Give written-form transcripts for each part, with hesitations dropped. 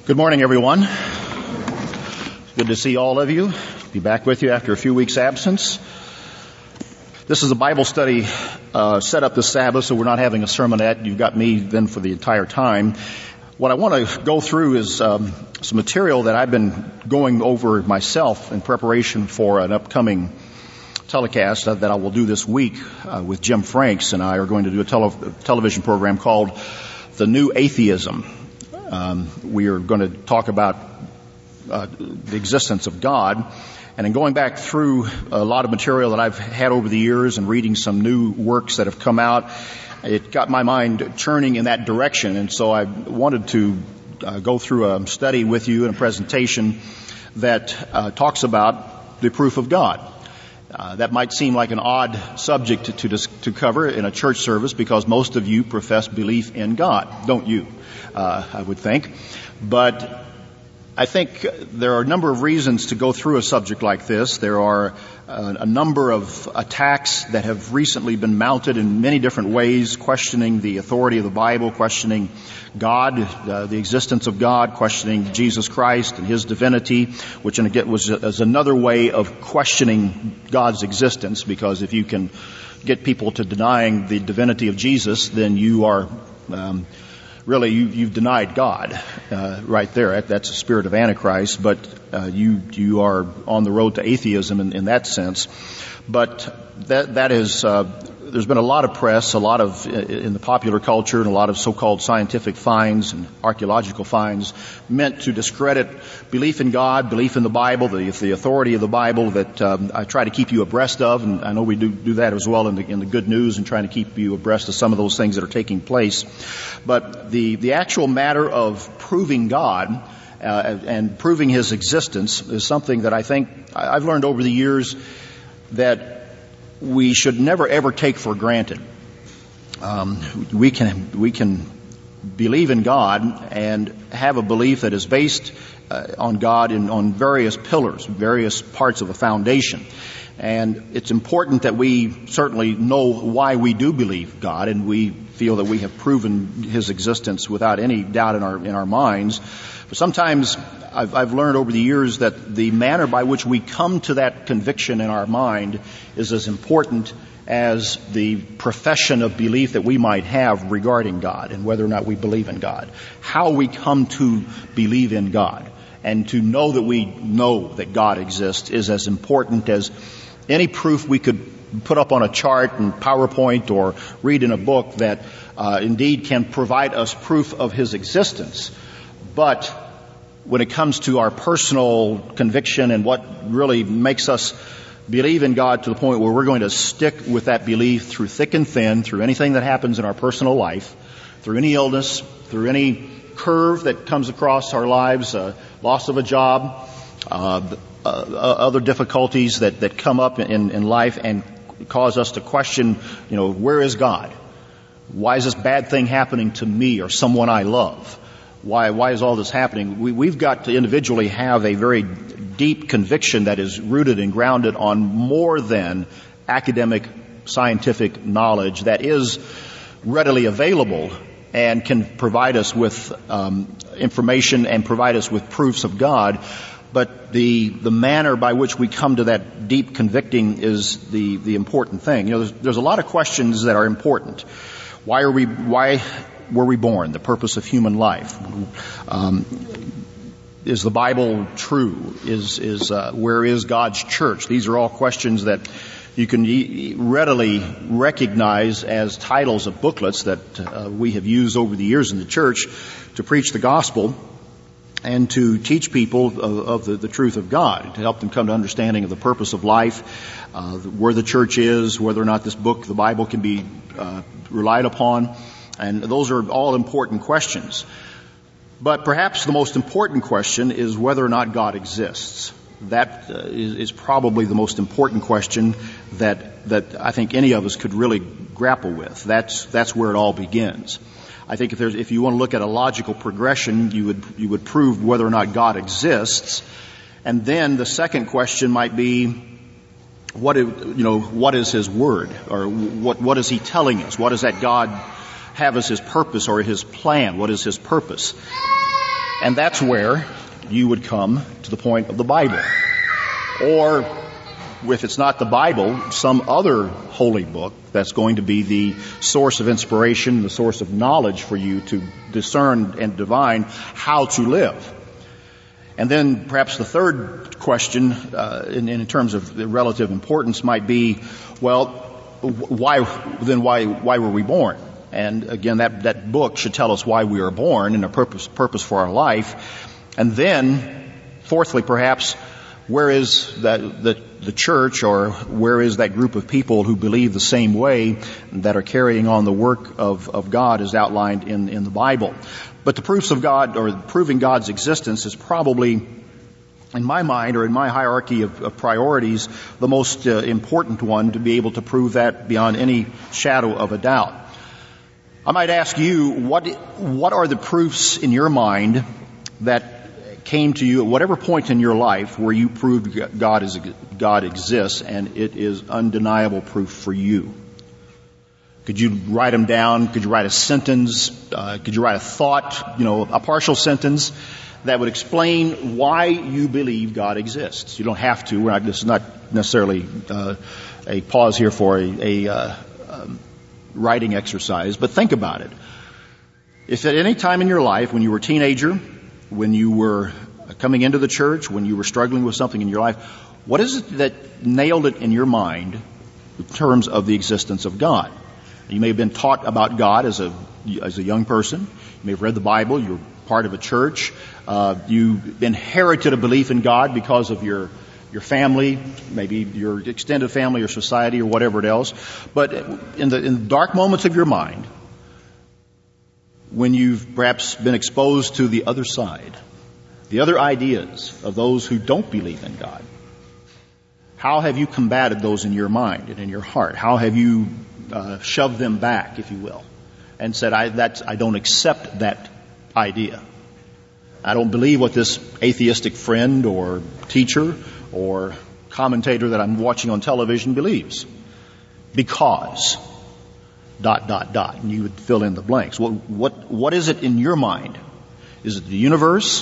Good morning, everyone. Good to see all of you. Be back with you after a few weeks' absence. This is a Bible study set up this Sabbath, so we're not having a sermonette. You've got me then for the entire time. What I want to go through is some material that I've been going over myself in preparation for an upcoming telecast that I will do this week with Jim Franks, and I are going to do a television program called The New Atheism. We are going to talk about the existence of God. And in going back through a lot of material that I've had over the years and reading some new works that have come out, it got my mind churning in that direction. And so I wanted to go through a study with you and a presentation that talks about the proof of God. That might seem like an odd subject to cover in a church service because most of you profess belief in God, don't you? I would think. But I think there are a number of reasons to go through a subject like this. There are a number of attacks that have recently been mounted in many different ways, questioning the authority of the Bible, questioning God, the existence of God, questioning Jesus Christ and His divinity, which was another way of questioning God's existence, because if you can get people to denying the divinity of Jesus, then you are really, you've denied God right there. That's a spirit of Antichrist, but you are on the road to atheism in that sense. But that is, there's been a lot of press, a lot of in the popular culture, and a lot of so-called scientific finds and archaeological finds meant to discredit belief in God, belief in the Bible, the authority of the Bible that I try to keep you abreast of, and I know we do that as well in the good news and trying to keep you abreast of some of those things that are taking place. But the actual matter of proving God and proving His existence is something that I think I've learned over the years that we should never ever take for granted. We can believe in God and have a belief that is based on God and on various pillars, various parts of a foundation. And it's important that we certainly know why we do believe God, and we feel that we have proven His existence without any doubt in our minds. But sometimes I've learned over the years that the manner by which we come to that conviction in our mind is as important as the profession of belief that we might have regarding God and whether or not we believe in God. How we come to believe in God and to know that we know that God exists is as important as any proof we could put up on a chart in PowerPoint or read in a book that indeed can provide us proof of His existence. But when it comes to our personal conviction and what really makes us believe in God to the point where we're going to stick with that belief through thick and thin, through anything that happens in our personal life, through any illness, through any curve that comes across our lives, loss of a job, other difficulties that come up in life and cause us to question, where is God? Why is this bad thing happening to me or someone I love? Why is all this happening? We've got to individually have a very deep conviction that is rooted and grounded on more than academic, scientific knowledge that is readily available and can provide us with information and provide us with proofs of God. But the manner by which we come to that deep convicting is the important thing. There's a lot of questions that are important. Why were we born? The purpose of human life. Is the Bible true? Where is God's church? These are all questions that you can readily recognize as titles of booklets that we have used over the years in the church to preach the gospel and to teach people of the truth of God, to help them come to understanding of the purpose of life, where the church is, whether or not this book, the Bible, can be relied upon. And those are all important questions. But perhaps the most important question is whether or not God exists. That is probably the most important question that I think any of us could really grapple with. That's where it all begins. I think if you want to look at a logical progression, you would prove whether or not God exists. And then the second question might be, what is His Word? Or what is He telling us? What does that God have as His purpose or His plan? What is His purpose? And that's where you would come to the point of the Bible. Or, if it's not the Bible, some other holy book that's going to be the source of inspiration, the source of knowledge for you to discern and divine how to live. And then perhaps the third question, in terms of the relative importance, might be, well, why were we born? And again, that book should tell us why we are born and a purpose for our life. And then, fourthly, perhaps, where is the church, or where is that group of people who believe the same way, that are carrying on the work of God as outlined in the Bible? But the proofs of God, or proving God's existence, is probably, in my mind, or in my hierarchy of priorities, the most important one, to be able to prove that beyond any shadow of a doubt. I might ask you, what are the proofs in your mind that came to you at whatever point in your life where you proved God exists, and it is undeniable proof for you? Could you write them down? Could you write a sentence? Could you write a thought, a partial sentence that would explain why you believe God exists? You don't have to. This is not necessarily a pause here for a writing exercise, but think about it. If at any time in your life, when you were a teenager, when you were coming into the church, when you were struggling with something in your life, what is it that nailed it in your mind in terms of the existence of God? You may have been taught about God as a young person. You may have read the Bible. You're part of a church. You inherited a belief in God because of your family, maybe your extended family or society or whatever else. But in the dark moments of your mind, when you've perhaps been exposed to the other side, the other ideas of those who don't believe in God, how have you combated those in your mind and in your heart? How have you shoved them back, if you will, and said, I don't accept that idea. I don't believe what this atheistic friend or teacher or commentator that I'm watching on television believes. Because... ... And you would fill in the blanks. What is it in your mind? Is it the universe?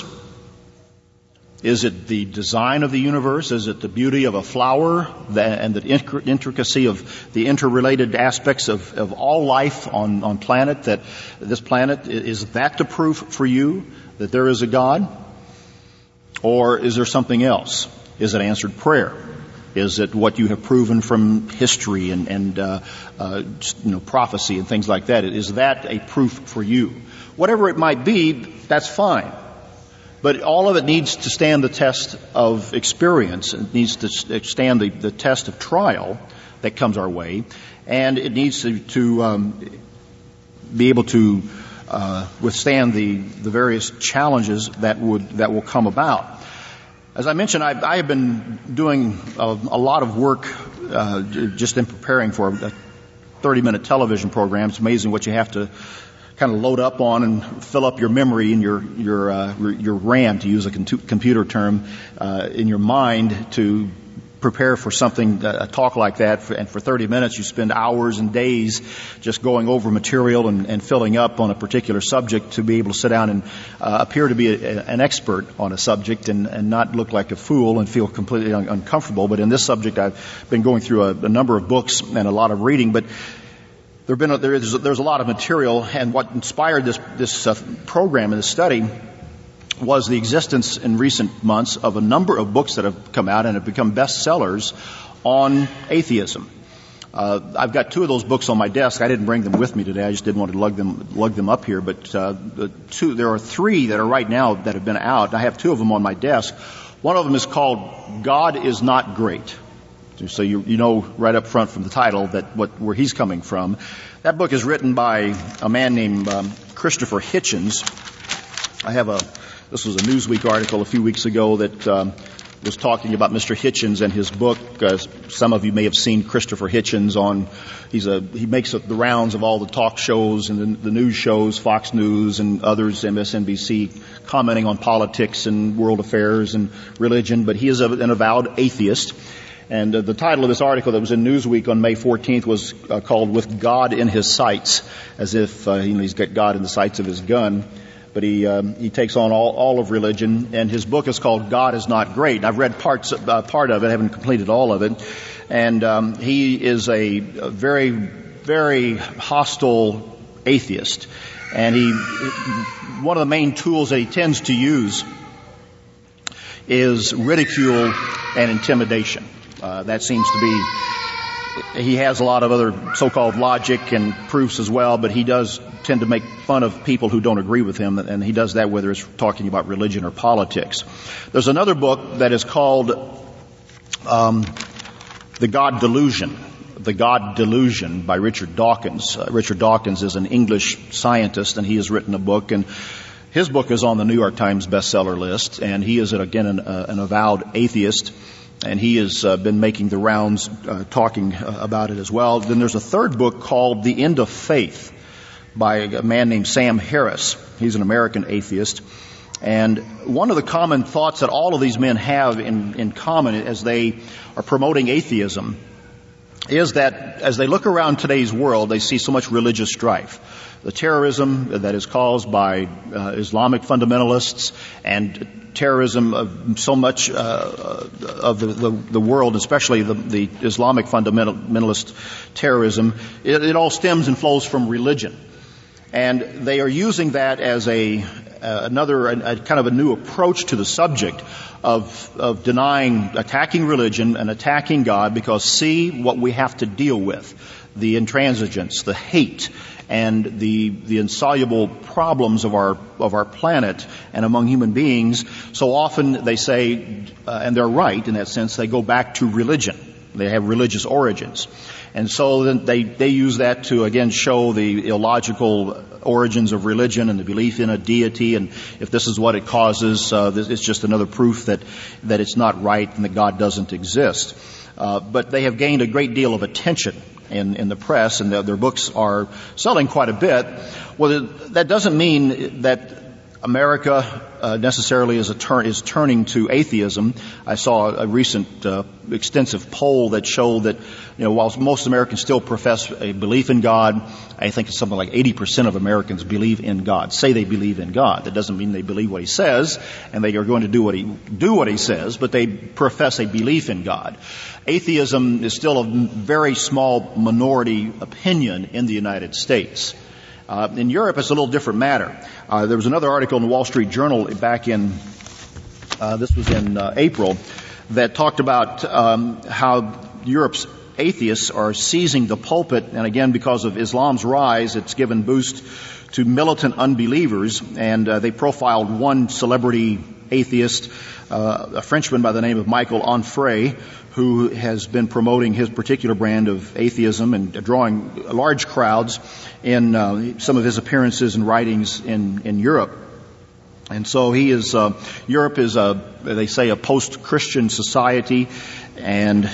Is it the design of the universe? Is it the beauty of a flower and the intricacy of the interrelated aspects of all life on planet? That this planet, is that the proof for you that there is a God? Or is there something else? Is it answered prayer? Is it what you have proven from history and prophecy and things like that? Is that a proof for you? Whatever it might be, that's fine. But all of it needs to stand the test of experience. It needs to stand the test of trial that comes our way. And it needs to be able to withstand the various challenges that will come about. As I mentioned, I have been doing a lot of work just in preparing for a 30-minute television program. It's amazing what you have to kind of load up on and fill up your memory and your RAM, to use a computer term, in your mind to prepare for something, a talk like that. And for 30 minutes, you spend hours and days just going over material and filling up on a particular subject to be able to sit down and appear to be an expert on a subject and not look like a fool and feel completely uncomfortable. But in this subject, I've been going through a number of books and a lot of reading, but there's a lot of material, and what inspired this program and this study was the existence in recent months of a number of books that have come out and have become bestsellers on atheism. I've got two of those books on my desk. I didn't bring them with me today. I just didn't want to lug them up here. But there are three that are right now that have been out. I have two of them on my desk. One of them is called "God is Not Great." So you know right up front from the title where he's coming from. That book is written by a man named Christopher Hitchens. This was a Newsweek article a few weeks ago that was talking about Mr. Hitchens and his book. Some of you may have seen Christopher Hitchens on. He makes the rounds of all the talk shows and the news shows, Fox News and others, MSNBC, commenting on politics and world affairs and religion. But he is an avowed atheist. And the title of this article that was in Newsweek on May 14th was called "With God in His Sights," as if he's got God in the sights of his gun. but he takes on all of religion, and his book is called God Is Not Great. I've read part of it, I haven't completed all of it, and he is a very, very hostile atheist, and one of the main tools that he tends to use is ridicule and intimidation. That seems to be, he has a lot of other so-called logic and proofs as well, but he does tend to make fun of people who don't agree with him, and he does that whether it's talking about religion or politics. There's another book that is called The God Delusion. The God Delusion by Richard Dawkins. Richard Dawkins is an English scientist, and he has written a book, and his book is on the New York Times bestseller list, and he is, again, an avowed atheist, and he has been making the rounds talking about it as well. Then there's a third book called The End of Faith by a man named Sam Harris. He's an American atheist. And one of the common thoughts that all of these men have in common as they are promoting atheism is that as they look around today's world, they see so much religious strife. The terrorism that is caused by Islamic fundamentalists and terrorism of so much of the world, especially the Islamic fundamentalist terrorism, it all stems and flows from religion. And they are using that as another kind of a new approach to the subject of attacking religion and attacking God, because see what we have to deal with: the intransigence, the hate, and the insoluble problems of our planet and among human beings. So often they say, and they're right in that sense, they go back to religion. They have religious origins. And so then they use that to, again, show the illogical origins of religion and the belief in a deity, and if this is what it causes, it's just another proof that it's not right and that God doesn't exist. But they have gained a great deal of attention in the press, and their books are selling quite a bit. Well, that doesn't mean that America necessarily is turning to atheism. I saw a recent extensive poll that showed that, while most Americans still profess a belief in God, I think it's something like 80% of Americans believe in God, say they believe in God. That doesn't mean they believe what He says, and they are going to do what He says, but they profess a belief in God. Atheism is still a very small minority opinion in the United States. In Europe, it's a little different matter. There was another article in the Wall Street Journal back in, this was in April, that talked about how Europe's atheists are seizing the pulpit, and again, because of Islam's rise, it's given boost to militant unbelievers, and they profiled one celebrity atheist, a Frenchman by the name of Michael Onfray, who has been promoting his particular brand of atheism and drawing large crowds in some of his appearances and writings in Europe. And so Europe is they say, a post-Christian society, and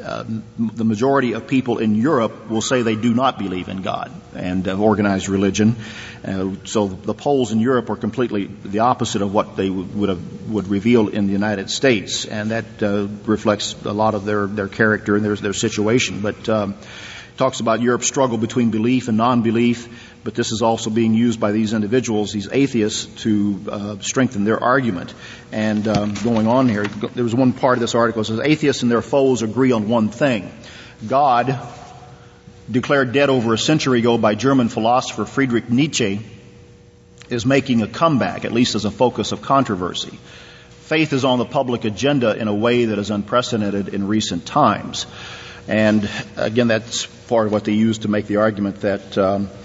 the majority of people in Europe will say they do not believe in God and organized religion. So the polls in Europe are completely the opposite of what they would reveal in the United States, and that reflects a lot of their character and their situation. But talks about Europe's struggle between belief and non-belief, but this is also being used by these individuals, these atheists, to strengthen their argument. And going on here, there was one part of this article that says, atheists and their foes agree on one thing: God, declared dead over a century ago by German philosopher Friedrich Nietzsche, is making a comeback, at least as a focus of controversy. Faith is on the public agenda in a way that is unprecedented in recent times. And again, that's part of what they use to make the argument that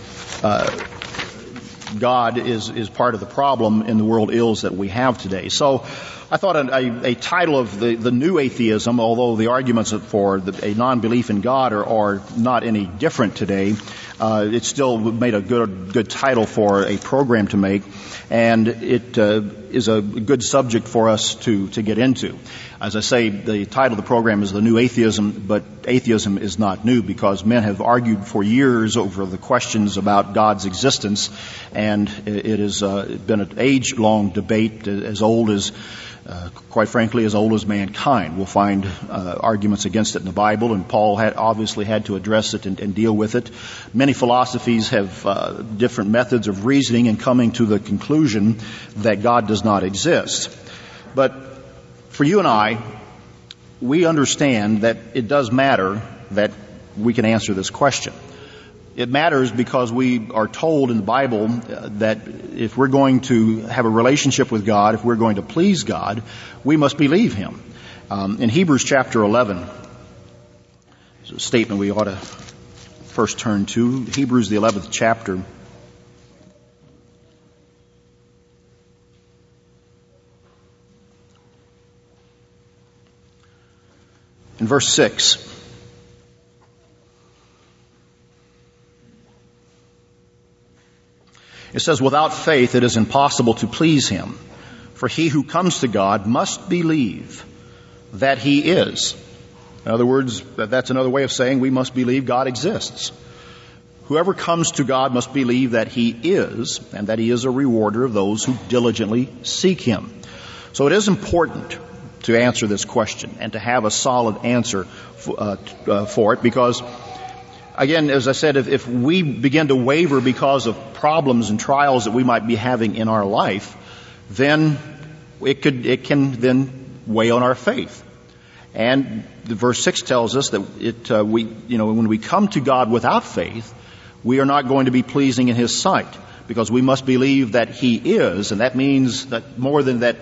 God is part of the problem in the world ills that we have today. So I thought a title of the new atheism, although the arguments for a non-belief in God are not any different today, it still made a good title for a program to make, and it is a good subject for us to get into. As I say, the title of the program is The New Atheism, but atheism is not new, because men have argued for years over the questions about God's existence, and it has been an age-long debate as old as quite frankly, as old as mankind. We'll find arguments against it in the Bible, and Paul obviously had to address it and deal with it. Many philosophies have different methods of reasoning and coming to the conclusion that God does not exist. But for you and I, we understand that it does matter that we can answer this question. It matters because we are told in the Bible that if we're going to have a relationship with God, if we're going to please God, we must believe Him. In Hebrews chapter 11, there's a statement we ought to first turn to. Hebrews, the 11th chapter. In verse 6. It says, without faith it is impossible to please Him, for he who comes to God must believe that He is. In other words, that's another way of saying we must believe God exists. Whoever comes to God must believe that He is, and that He is a rewarder of those who diligently seek Him. So it is important to answer this question and to have a solid answer for it, because again, as I said, if we begin to waver because of problems and trials that we might be having in our life, then it can then weigh on our faith. And the verse 6 tells us that when we come to God without faith, we are not going to be pleasing in His sight, because we must believe that He is, and that means that more than that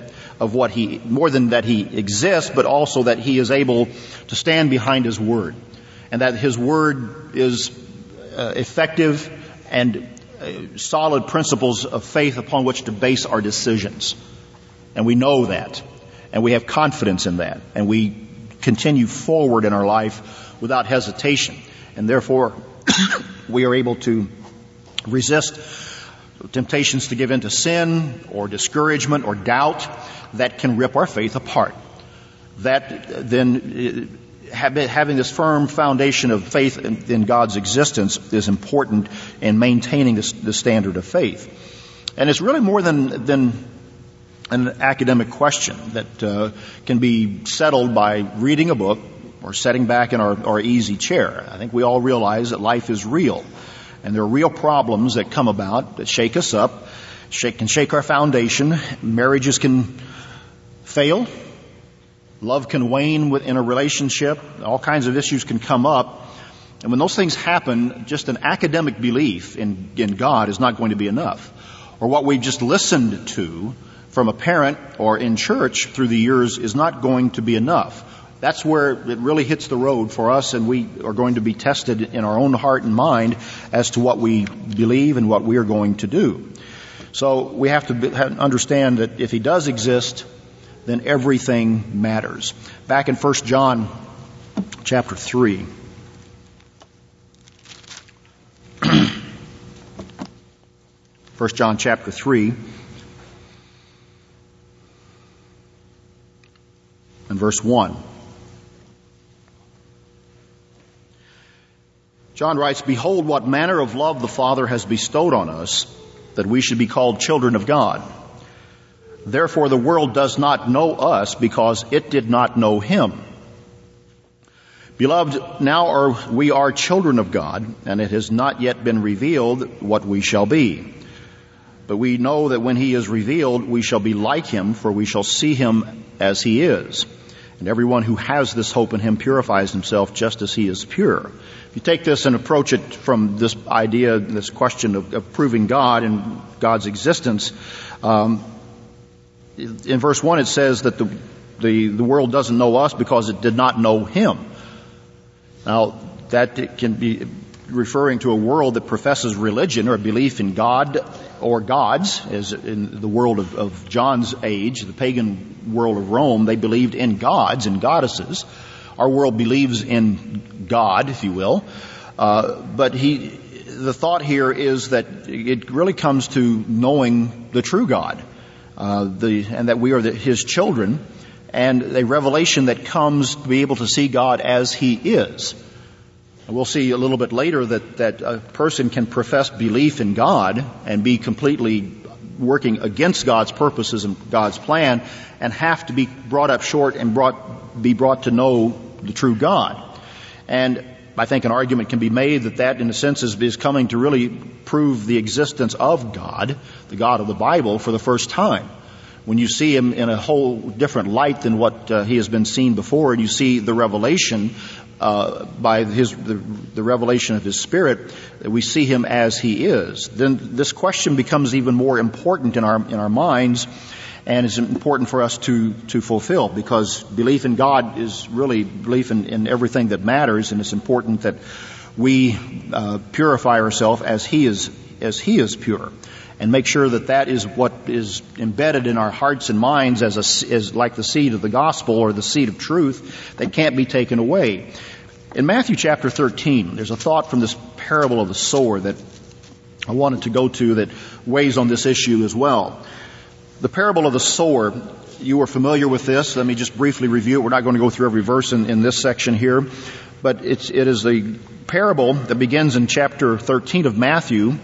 He exists, but also that He is able to stand behind His Word, and that His Word is effective and solid principles of faith upon which to base our decisions. And we know that, and we have confidence in that, and we continue forward in our life without hesitation, and therefore we are able to resist temptations to give in to sin or discouragement or doubt that can rip our faith apart. That then, having this firm foundation of faith in God's existence is important in maintaining the standard of faith. And it's really more than an academic question that can be settled by reading a book or sitting back in our easy chair. I think we all realize that life is real, and there are real problems that come about that shake us up, can shake our foundation. Marriages can fail. Love can wane in a relationship. All kinds of issues can come up. And when those things happen, just an academic belief in God is not going to be enough. Or what we've just listened to from a parent or in church through the years is not going to be enough. That's where it really hits the road for us, and we are going to be tested in our own heart and mind as to what we believe and what we are going to do. So we have to understand that if He does exist, then everything matters. Back in 1 John chapter 3. 1 John chapter 3 and verse 1. John writes, "Behold, what manner of love the Father has bestowed on us, that we should be called children of God. Therefore the world does not know us, because it did not know Him. Beloved, now we are children of God, and it has not yet been revealed what we shall be. But we know that when He is revealed, we shall be like Him, for we shall see Him as He is. And everyone who has this hope in Him purifies himself just as He is pure." If you take this and approach it from this idea, this question of proving God and God's existence, in verse 1 it says that the world doesn't know us because it did not know Him. Now, that can be referring to a world that professes religion or belief in God or gods, as in the world of John's age, the pagan world of Rome, they believed in gods and goddesses. Our world believes in God, if you will. But the thought here is that it really comes to knowing the true God, and that we are His children, and a revelation that comes to be able to see God as He is. We'll see a little bit later that a person can profess belief in God and be completely working against God's purposes and God's plan, and have to be brought up short and be brought to know the true God. And I think an argument can be made that in a sense is coming to really prove the existence of God, the God of the Bible, for the first time. When you see him in a whole different light than what he has been seen before, and you see the revelation by the revelation of his Spirit, we see him as he is, then this question becomes even more important in our minds, and it's important for us to fulfill, because belief in God is really belief in everything that matters, and it's important that we purify ourselves as He is pure, and make sure that is what is embedded in our hearts and minds as like the seed of the gospel or the seed of truth that can't be taken away. In Matthew chapter 13, there's a thought from this parable of the sower that I wanted to go to that weighs on this issue as well. The parable of the sower, you are familiar with this. Let me just briefly review it. We're not going to go through every verse in this section here, but it is a parable that begins in chapter 13 of Matthew,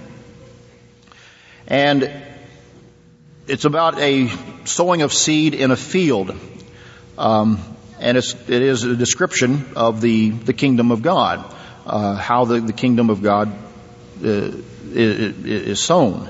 and it's about a sowing of seed in a field, and it is a description of the kingdom of God, how the kingdom of God is sown.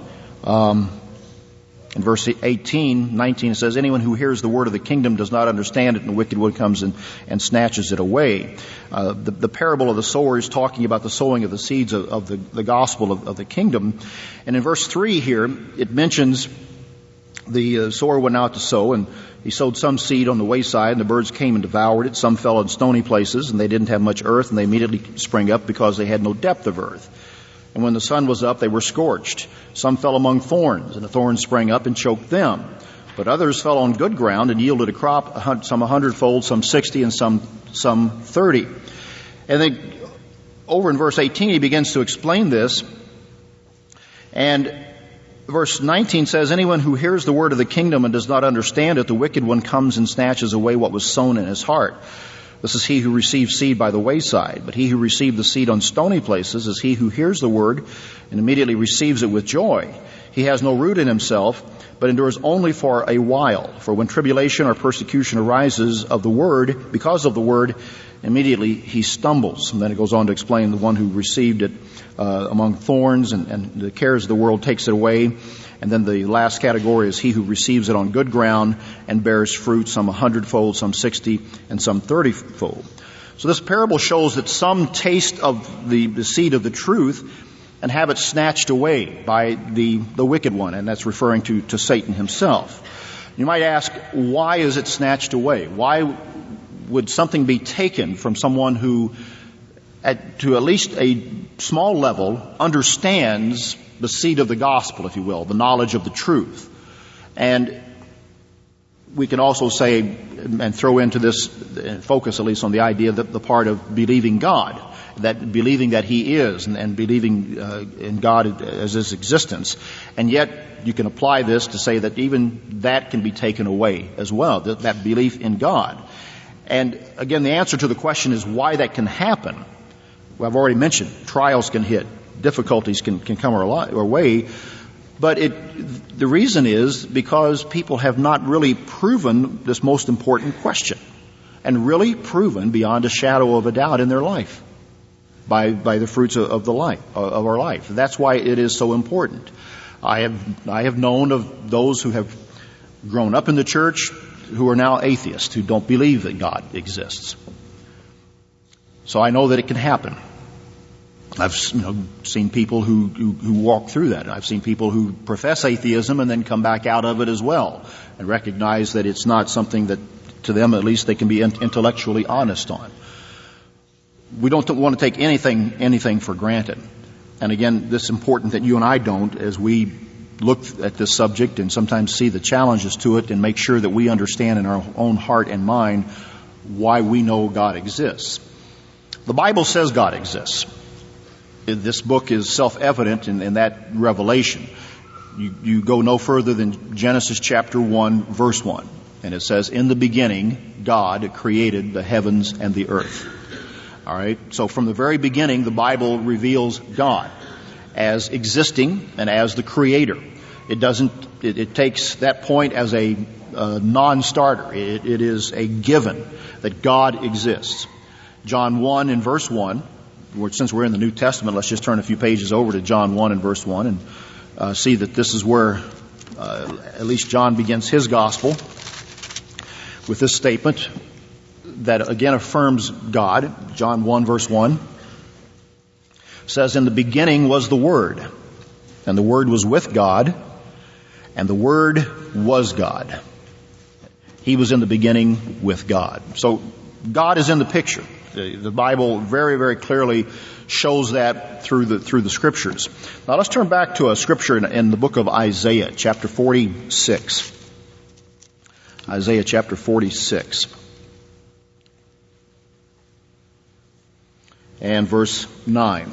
In verse 19, it says, "Anyone who hears the word of the kingdom does not understand it, and the wicked one comes and snatches it away." The parable of the sower is talking about the sowing of the seeds of the gospel of the kingdom. And in verse 3 here, it mentions the sower went out to sow, and he sowed some seed on the wayside, and the birds came and devoured it. Some fell in stony places, and they didn't have much earth, and they immediately sprang up because they had no depth of earth. And when the sun was up, they were scorched. Some fell among thorns, and the thorns sprang up and choked them. But others fell on good ground and yielded a crop, some 100-fold, some 60, and some 30. And then over in verse 18, he begins to explain this. And verse 19 says, "Anyone who hears the word of the kingdom and does not understand it, the wicked one comes and snatches away what was sown in his heart. This is he who receives seed by the wayside. But he who received the seed on stony places is he who hears the word and immediately receives it with joy. He has no root in himself, but endures only for a while. For when tribulation or persecution arises because of the word, immediately he stumbles." And then it goes on to explain the one who received it among thorns, and the cares of the world takes it away. And then the last category is he who receives it on good ground and bears fruit, some 100-fold, some 60, and some 30-fold. So this parable shows that some taste of the seed of the truth and have it snatched away by the wicked one, and that's referring to Satan himself. You might ask, why is it snatched away? Why would something be taken from someone who, to at least a small level, understands the seed of the gospel, if you will, the knowledge of the truth? And we can also say, and throw into this, focus at least on the idea that the part of believing God, that believing that He is, and believing in God as His existence. And yet you can apply this to say that even that can be taken away as well, that belief in God. And again, the answer to the question is why that can happen. Well, I've already mentioned, trials can hit, difficulties can come our way, but the reason is because people have not really proven this most important question, and really proven beyond a shadow of a doubt in their life by the fruits of our life. That's why it is so important. I have known of those who have grown up in the church who are now atheists, who don't believe that God exists. So I know that it can happen. I've seen people who walk through that. I've seen people who profess atheism and then come back out of it as well, and recognize that it's not something that, to them at least, they can be intellectually honest on. We don't want to take anything for granted. And again, this is important that you and I don't, as we look at this subject and sometimes see the challenges to it, and make sure that we understand in our own heart and mind why we know God exists. The Bible says God exists. This book is self-evident in that revelation. You go no further than Genesis chapter 1, verse 1. And it says, "In the beginning, God created the heavens and the earth." All right? So from the very beginning, the Bible reveals God as existing and as the creator. It takes that point as a non-starter. It is a given that God exists. John 1 in verse 1, since we're in the New Testament, let's just turn a few pages over to John 1 in verse 1 and see that this is where at least John begins his gospel with this statement that again affirms God. John 1 verse 1 says, "In the beginning was the Word, and the Word was with God, and the Word was God. He was in the beginning with God." So God is in the picture. The Bible very, very clearly shows that through the Scriptures. Now let's turn back to a scripture in the book of Isaiah, chapter 46. Isaiah chapter 46. And verse 9.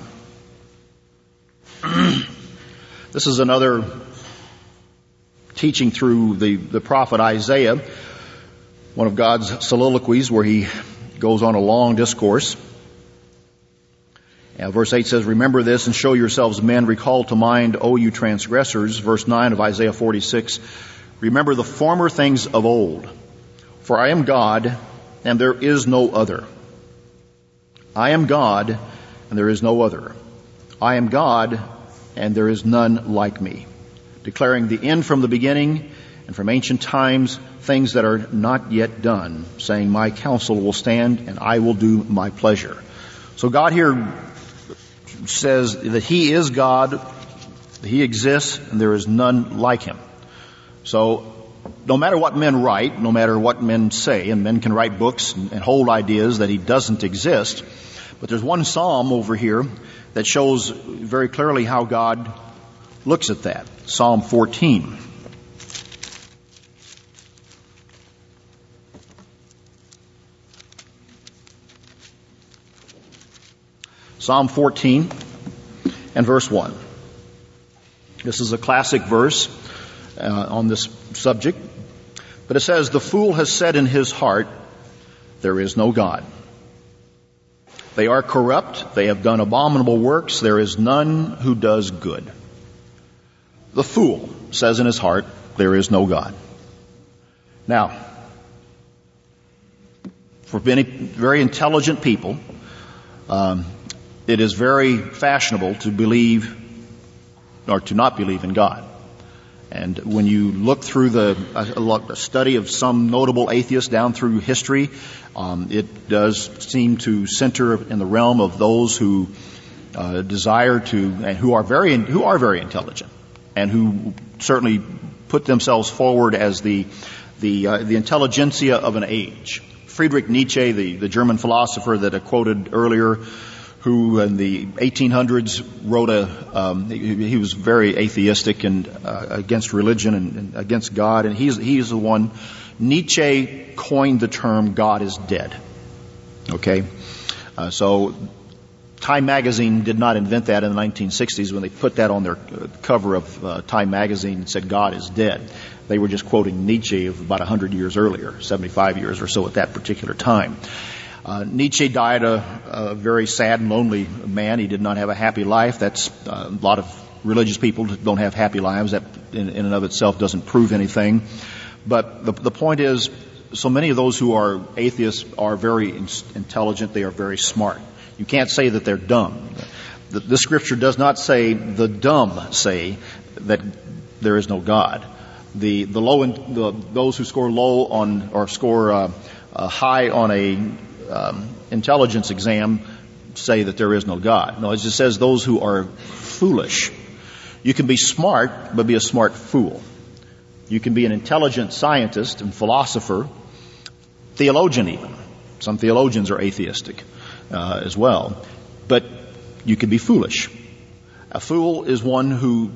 This is another teaching through the prophet Isaiah, one of God's soliloquies where he goes on a long discourse. And verse 8 says, "Remember this and show yourselves men. Recall to mind, O you transgressors." Verse 9 of Isaiah 46, "Remember the former things of old. For I am God, and there is no other. I am God, and there is no other. I am God, and there is none like me. Declaring the end from the beginning, and from ancient times things that are not yet done, saying, my counsel will stand, and I will do my pleasure." So God here says that He is God, He exists, and there is none like Him. So no matter what men write, no matter what men say, and men can write books and hold ideas that He doesn't exist, but there's one psalm over here that shows very clearly how God looks at that. Psalm 14. Psalm 14 and verse 1. This is a classic verse on this subject. But it says, "The fool has said in his heart, there is no God. They are corrupt. They have done abominable works. There is none who does good." The fool says in his heart, there is no God. Now, for many very intelligent people, it is very fashionable to believe or to not believe in God. And when you look through the study of some notable atheists down through history, it does seem to center in the realm of those who desire to, and who are very intelligent, and who certainly put themselves forward as the intelligentsia of an age. Friedrich Nietzsche, the German philosopher that I quoted earlier, who in the 1800s wrote he was very atheistic and against religion and against God, and he's the one. Nietzsche coined the term "God is dead." Okay, so Time magazine did not invent that in the 1960s when they put that on their cover of Time magazine and said "God is dead." They were just quoting Nietzsche of about 100 years earlier, 75 years or so at that particular time. Nietzsche died a very sad and lonely man. He did not have a happy life. That's a lot of religious people don't have happy lives. That in and of itself doesn't prove anything. But the point is, so many of those who are atheists are very intelligent. They are very smart. You can't say that they're dumb. The scripture does not say the dumb say that there is no God. Those who score low on or score high on a intelligence exam say that there is no God. No, it just says those who are foolish. You can be smart, but be a smart fool. You can be an intelligent scientist and philosopher, theologian even. Some theologians are atheistic as well. But you can be foolish. A fool is one who,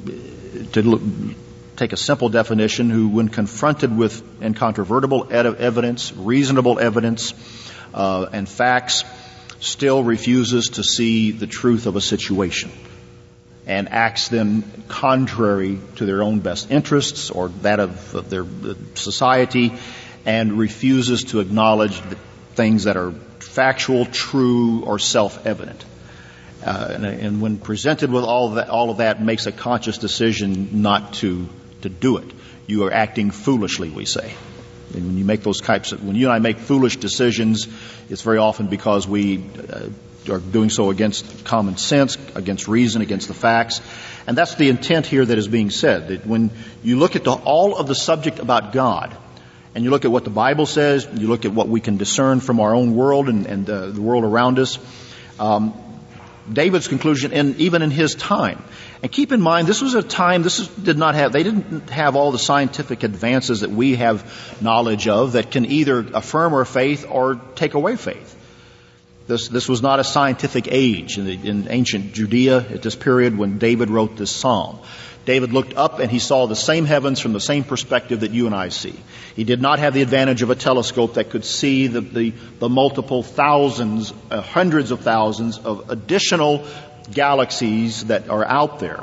take a simple definition, who when confronted with incontrovertible evidence, reasonable evidence, and facts, still refuses to see the truth of a situation and acts then contrary to their own best interests or that of their society, and refuses to acknowledge the things that are factual, true, or self-evident. And when presented with all of that makes a conscious decision not to do it. You are acting foolishly, we say. And when you make when you and I make foolish decisions, it's very often because we are doing so against common sense, against reason, against the facts. And that's the intent here that is being said. That when you look at all of the subject about God, and you look at what the Bible says, you look at what we can discern from our own world and the world around us, David's conclusion, and even in his time. And keep in mind, this was a time, they didn't have all the scientific advances that we have knowledge of that can either affirm our faith or take away faith. This was not a scientific age in ancient Judea at this period when David wrote this psalm. David looked up and he saw the same heavens from the same perspective that you and I see. He did not have the advantage of a telescope that could see the multiple thousands, hundreds of thousands of additional galaxies that are out there.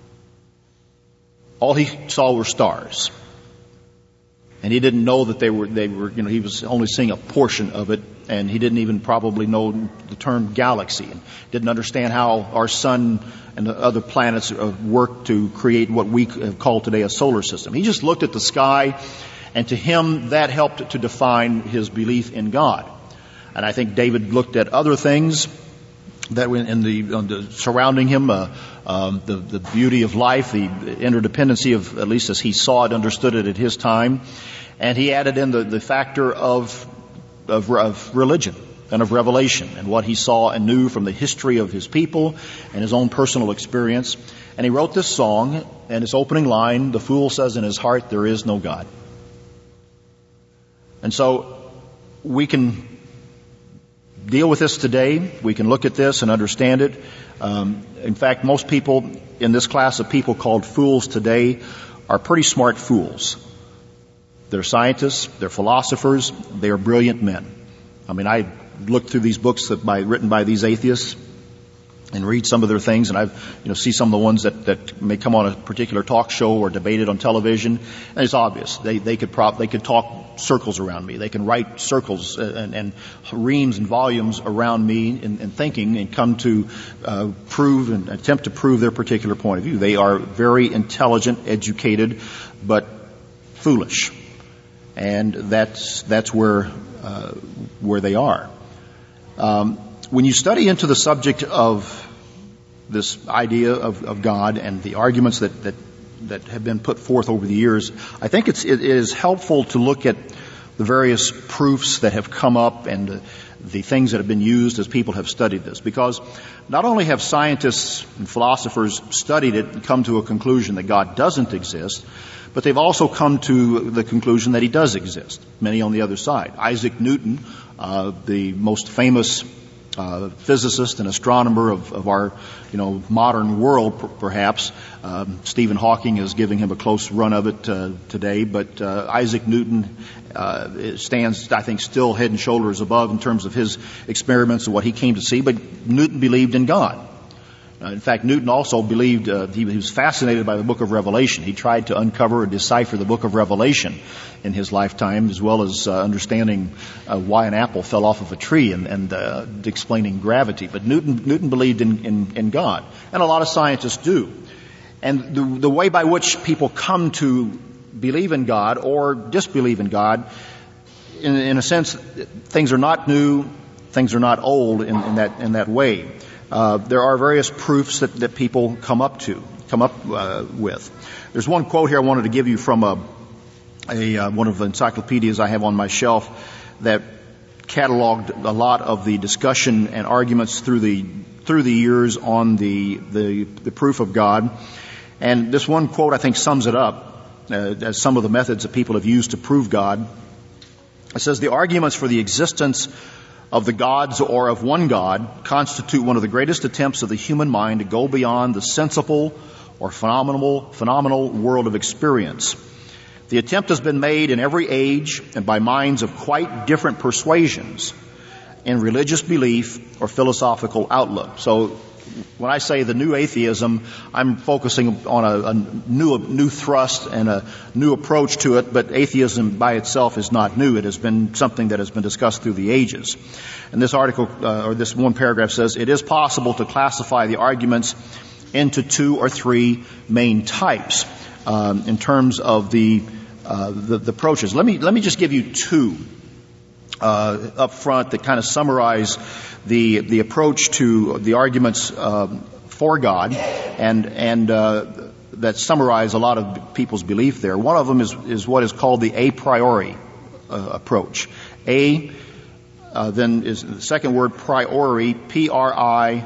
All he saw were stars. And he didn't know that they were, he was only seeing a portion of it, and he didn't even probably know the term galaxy, and didn't understand how our sun and the other planets work to create what we call today a solar system. He just looked at the sky, and to him that helped to define his belief in God. And I think David looked at other things that were surrounding him, the beauty of life, the interdependency of, at least as he saw it, understood it at his time, and he added in the factor of religion and of revelation and what he saw and knew from the history of his people and his own personal experience. And he wrote this song, and its opening line, "The fool says in his heart, there is no God." And so we can deal with this today. We can look at this and understand it. In fact, most people in this class of people called fools today are pretty smart fools. They're scientists, they're philosophers, they are brilliant men. I mean, I look through these books written by these atheists and read some of their things, and see some of the ones that may come on a particular talk show or debated on television, and it's obvious they could talk circles around me. They can write circles and reams and volumes around me in thinking and come to prove and attempt to prove their particular point of view. They are very intelligent, educated, but foolish, and that's where they are. When you study into the subject of this idea of God and the arguments that have been put forth over the years, I think it is helpful to look at the various proofs that have come up and the things that have been used as people have studied this. Because not only have scientists and philosophers studied it and come to a conclusion that God doesn't exist, but they've also come to the conclusion that he does exist. Many on the other side. Isaac Newton, the most famous physicist and astronomer of our, modern world, perhaps. Stephen Hawking is giving him a close run of it today, but Isaac Newton stands, I think, still head and shoulders above in terms of his experiments and what he came to see. But Newton believed in God. In fact, Newton also believed, he was fascinated by the book of Revelation. He tried to uncover or decipher the book of Revelation in his lifetime, as well as understanding why an apple fell off of a tree and explaining gravity. But Newton believed in God, and a lot of scientists do. And the way by which people come to believe in God or disbelieve in God, in a sense, things are not new, things are not old in that way. There are various proofs that people come up with. There's one quote here I wanted to give you from one of the encyclopedias I have on my shelf that cataloged a lot of the discussion and arguments through the years on the proof of God. And this one quote, I think, sums it up as some of the methods that people have used to prove God. It says, "The arguments for the existence of the gods or of one God constitute one of the greatest attempts of the human mind to go beyond the sensible or phenomenal world of experience. The attempt has been made in every age and by minds of quite different persuasions in religious belief or philosophical outlook." So when I say the new atheism, I'm focusing on a new thrust and a new approach to it, but atheism by itself is not new. It has been something that has been discussed through the ages. And this article, or this one paragraph says, it is possible to classify the arguments into 2 or 3 main types in terms of the approaches. Let me just give you 2 up front that kind of summarize the approach to the arguments for God and that summarize a lot of people's belief there. One of them is what is called the a priori approach. Then is the second word, priori, Priori.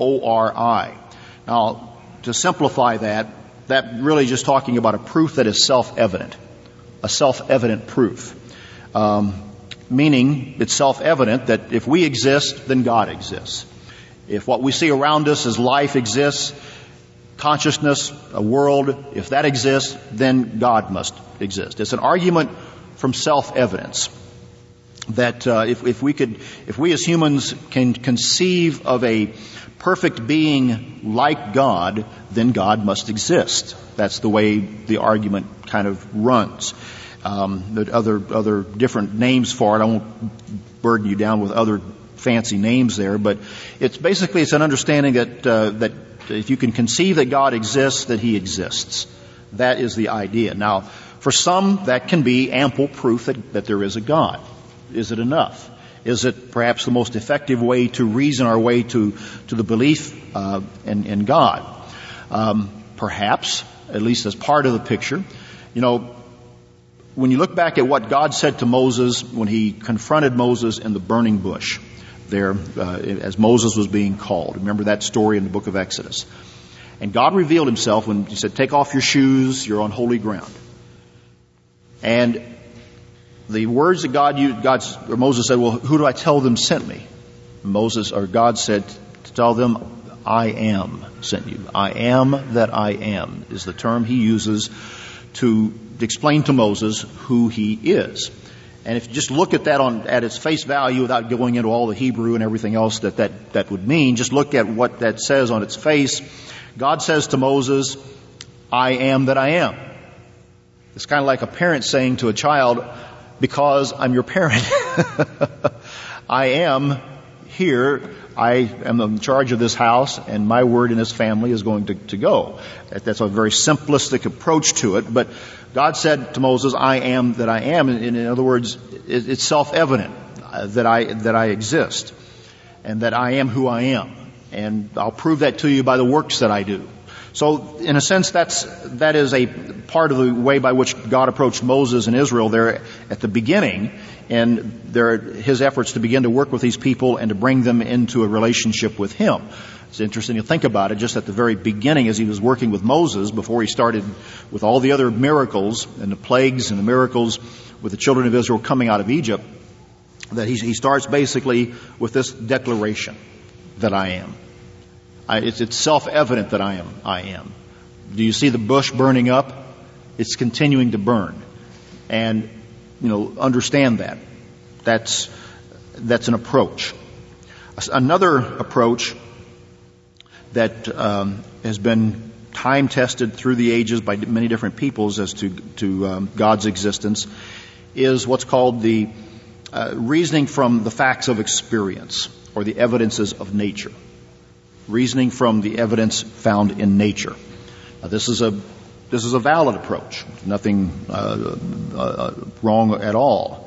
Now, to simplify that really just talking about a proof that is self-evident, a self-evident proof. Meaning it's self-evident that if we exist, then God exists. If what we see around us as life exists, consciousness, a world, if that exists, then God must exist. It's an argument from self-evidence that if we as humans can conceive of a perfect being like God, then God must exist. That's the way the argument kind of runs. Other different names for it. I won't burden you down with other fancy names there, but it's an understanding that if you can conceive that God exists, that He exists. That is the idea. Now, for some, that can be ample proof that there is a God. Is it enough? Is it perhaps the most effective way to reason our way to the belief in God? Perhaps, at least as part of the picture. When you look back at what God said to Moses when He confronted Moses in the burning bush there as Moses was being called. Remember that story in the book of Exodus. And God revealed Himself when He said, take off your shoes, you're on holy ground. And the words that Moses said, well, who do I tell them sent me? God said to tell them, I am sent you. I am that I am is the term He uses to explain to Moses who He is. And if you just look at that at its face value without going into all the Hebrew and everything else that would mean, just look at what that says on its face. God says to Moses, I am that I am. It's kind of like a parent saying to a child, because I'm your parent. I am here. I am in charge of this house, and my word in this family is going to go. That's a very simplistic approach to it, but God said to Moses, I am that I am. And in other words, it's self-evident that I exist, and that I am who I am. And I'll prove that to you by the works that I do. So, in a sense, that is a part of the way by which God approached Moses and Israel there at the beginning, and his efforts to begin to work with these people and to bring them into a relationship with Him. It's interesting to think about it, just at the very beginning as He was working with Moses, before He started with all the other miracles and the plagues and the miracles with the children of Israel coming out of Egypt, that he starts basically with this declaration that I am. It's self-evident that I am. Do you see the bush burning up? It's continuing to burn. And, understand that. That's an approach. Another approach that has been time-tested through the ages by many different peoples as to God's existence is what's called the reasoning from the facts of experience, or the evidences of nature. Reasoning from the evidence found in nature. Now, this is a valid approach. Nothing wrong at all.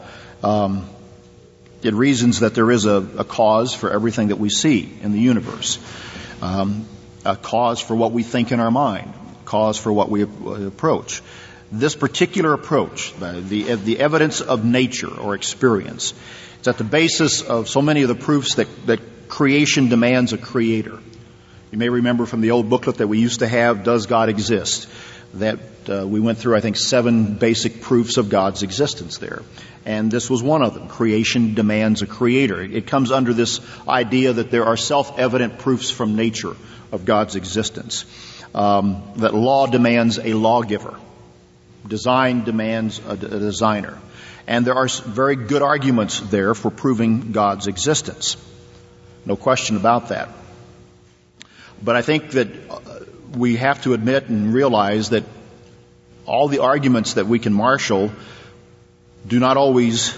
It reasons that there is a cause for everything that we see in the universe. A cause for what we think in our mind. Cause for what we approach. This particular approach, the evidence of nature or experience, is at the basis of so many of the proofs that creation demands a creator. You may remember from the old booklet that we used to have, Does God Exist? That we went through, I think, 7 basic proofs of God's existence there. And this was one of them. Creation demands a creator. It comes under this idea that there are self-evident proofs from nature of God's existence. That law demands a lawgiver. Design demands a designer. And there are very good arguments there for proving God's existence. No question about that. But I think that we have to admit and realize that all the arguments that we can marshal do not always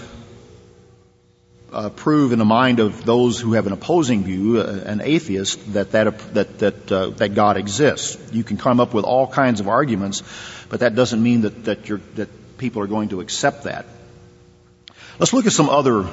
prove in the mind of those who have an opposing view, an atheist, that God exists. You can come up with all kinds of arguments, but that doesn't mean that people are going to accept that. Let's look at some other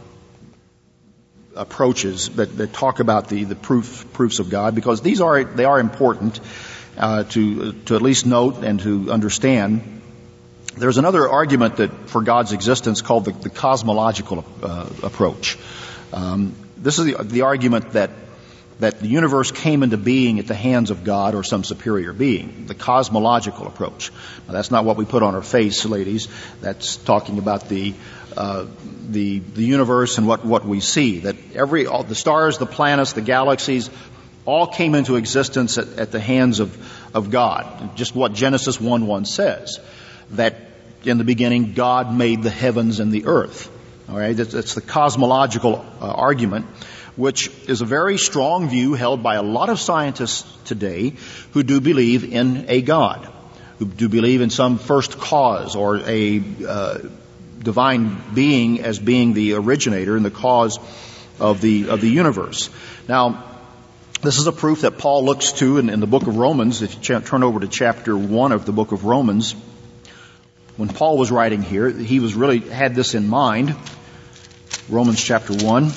approaches that talk about the proofs of God, because they are important to at least note and to understand. There's another argument that for God's existence called the cosmological approach. This is the argument that the universe came into being at the hands of God or some superior being. The cosmological approach. Now, that's not what we put on our face, ladies. That's talking about the universe and what we see. That all the stars, the planets, the galaxies, all came into existence at the hands of God. Just what Genesis 1:1 says. That in the beginning God made the heavens and the earth. All right, it's the cosmological argument, which is a very strong view held by a lot of scientists today who do believe in a God, who do believe in some first cause or a divine being as being the originator and the cause of the universe. Now, this is a proof that Paul looks to in the book of Romans. If you turn over to chapter 1 of the book of Romans, when Paul was writing here, he was really had this in mind. Romans chapter 1.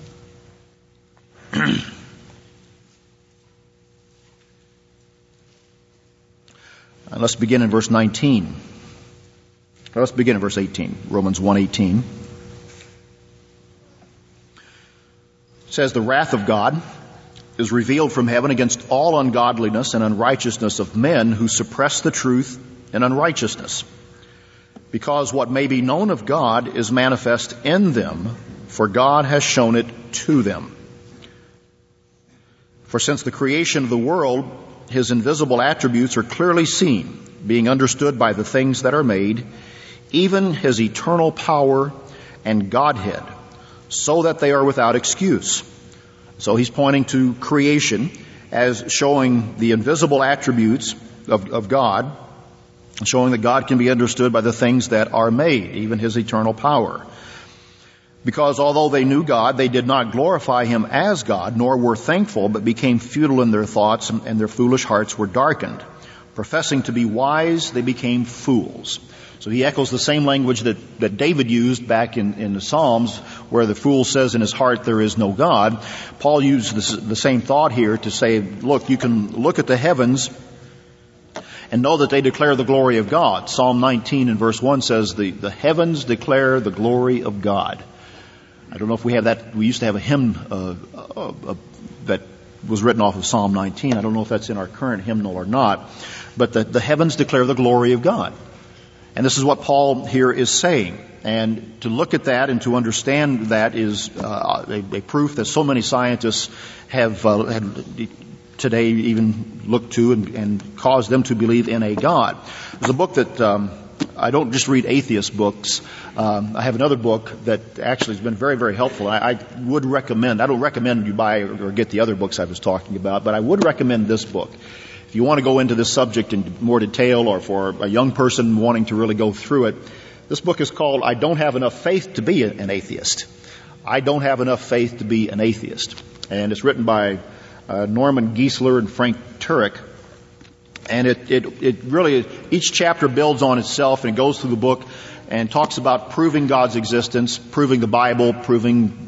And let's begin in verse 19. Let's begin in verse 18. Romans 1:18. It says, "The wrath of God is revealed from heaven against all ungodliness and unrighteousness of men who suppress the truth in unrighteousness. Because what may be known of God is manifest in them, for God has shown it to them. For since the creation of the world, His invisible attributes are clearly seen, being understood by the things that are made, even His eternal power and Godhead, so that they are without excuse." So he's pointing to creation as showing the invisible attributes of God, showing that God can be understood by the things that are made, even His eternal power. Because although they knew God, they did not glorify Him as God, nor were thankful, but became futile in their thoughts, and their foolish hearts were darkened. Professing to be wise, they became fools. So he echoes the same language that David used back in the Psalms, where the fool says in his heart there is no God. Paul used the same thought here to say, look, you can look at the heavens and know that they declare the glory of God. Psalm 19 and verse 1 says, the heavens declare the glory of God. I don't know if we have that. We used to have a hymn that was written off of Psalm 19. I don't know if that's in our current hymnal or not. But the heavens declare the glory of God. And this is what Paul here is saying. And to look at that and to understand that is a proof that so many scientists have today even looked to and caused them to believe in a God. There's a book that I don't just read atheist books. I have another book that actually has been very, very helpful. I would recommend, I don't recommend you buy or get the other books I was talking about, but I would recommend this book. If you want to go into this subject in more detail, or for a young person wanting to really go through it, this book is called I Don't Have Enough Faith to Be an Atheist. I Don't Have Enough Faith to Be an Atheist. And it's written by Norman Geisler and Frank Turek. And it really, each chapter builds on itself and it goes through the book and talks about proving God's existence, proving the Bible, proving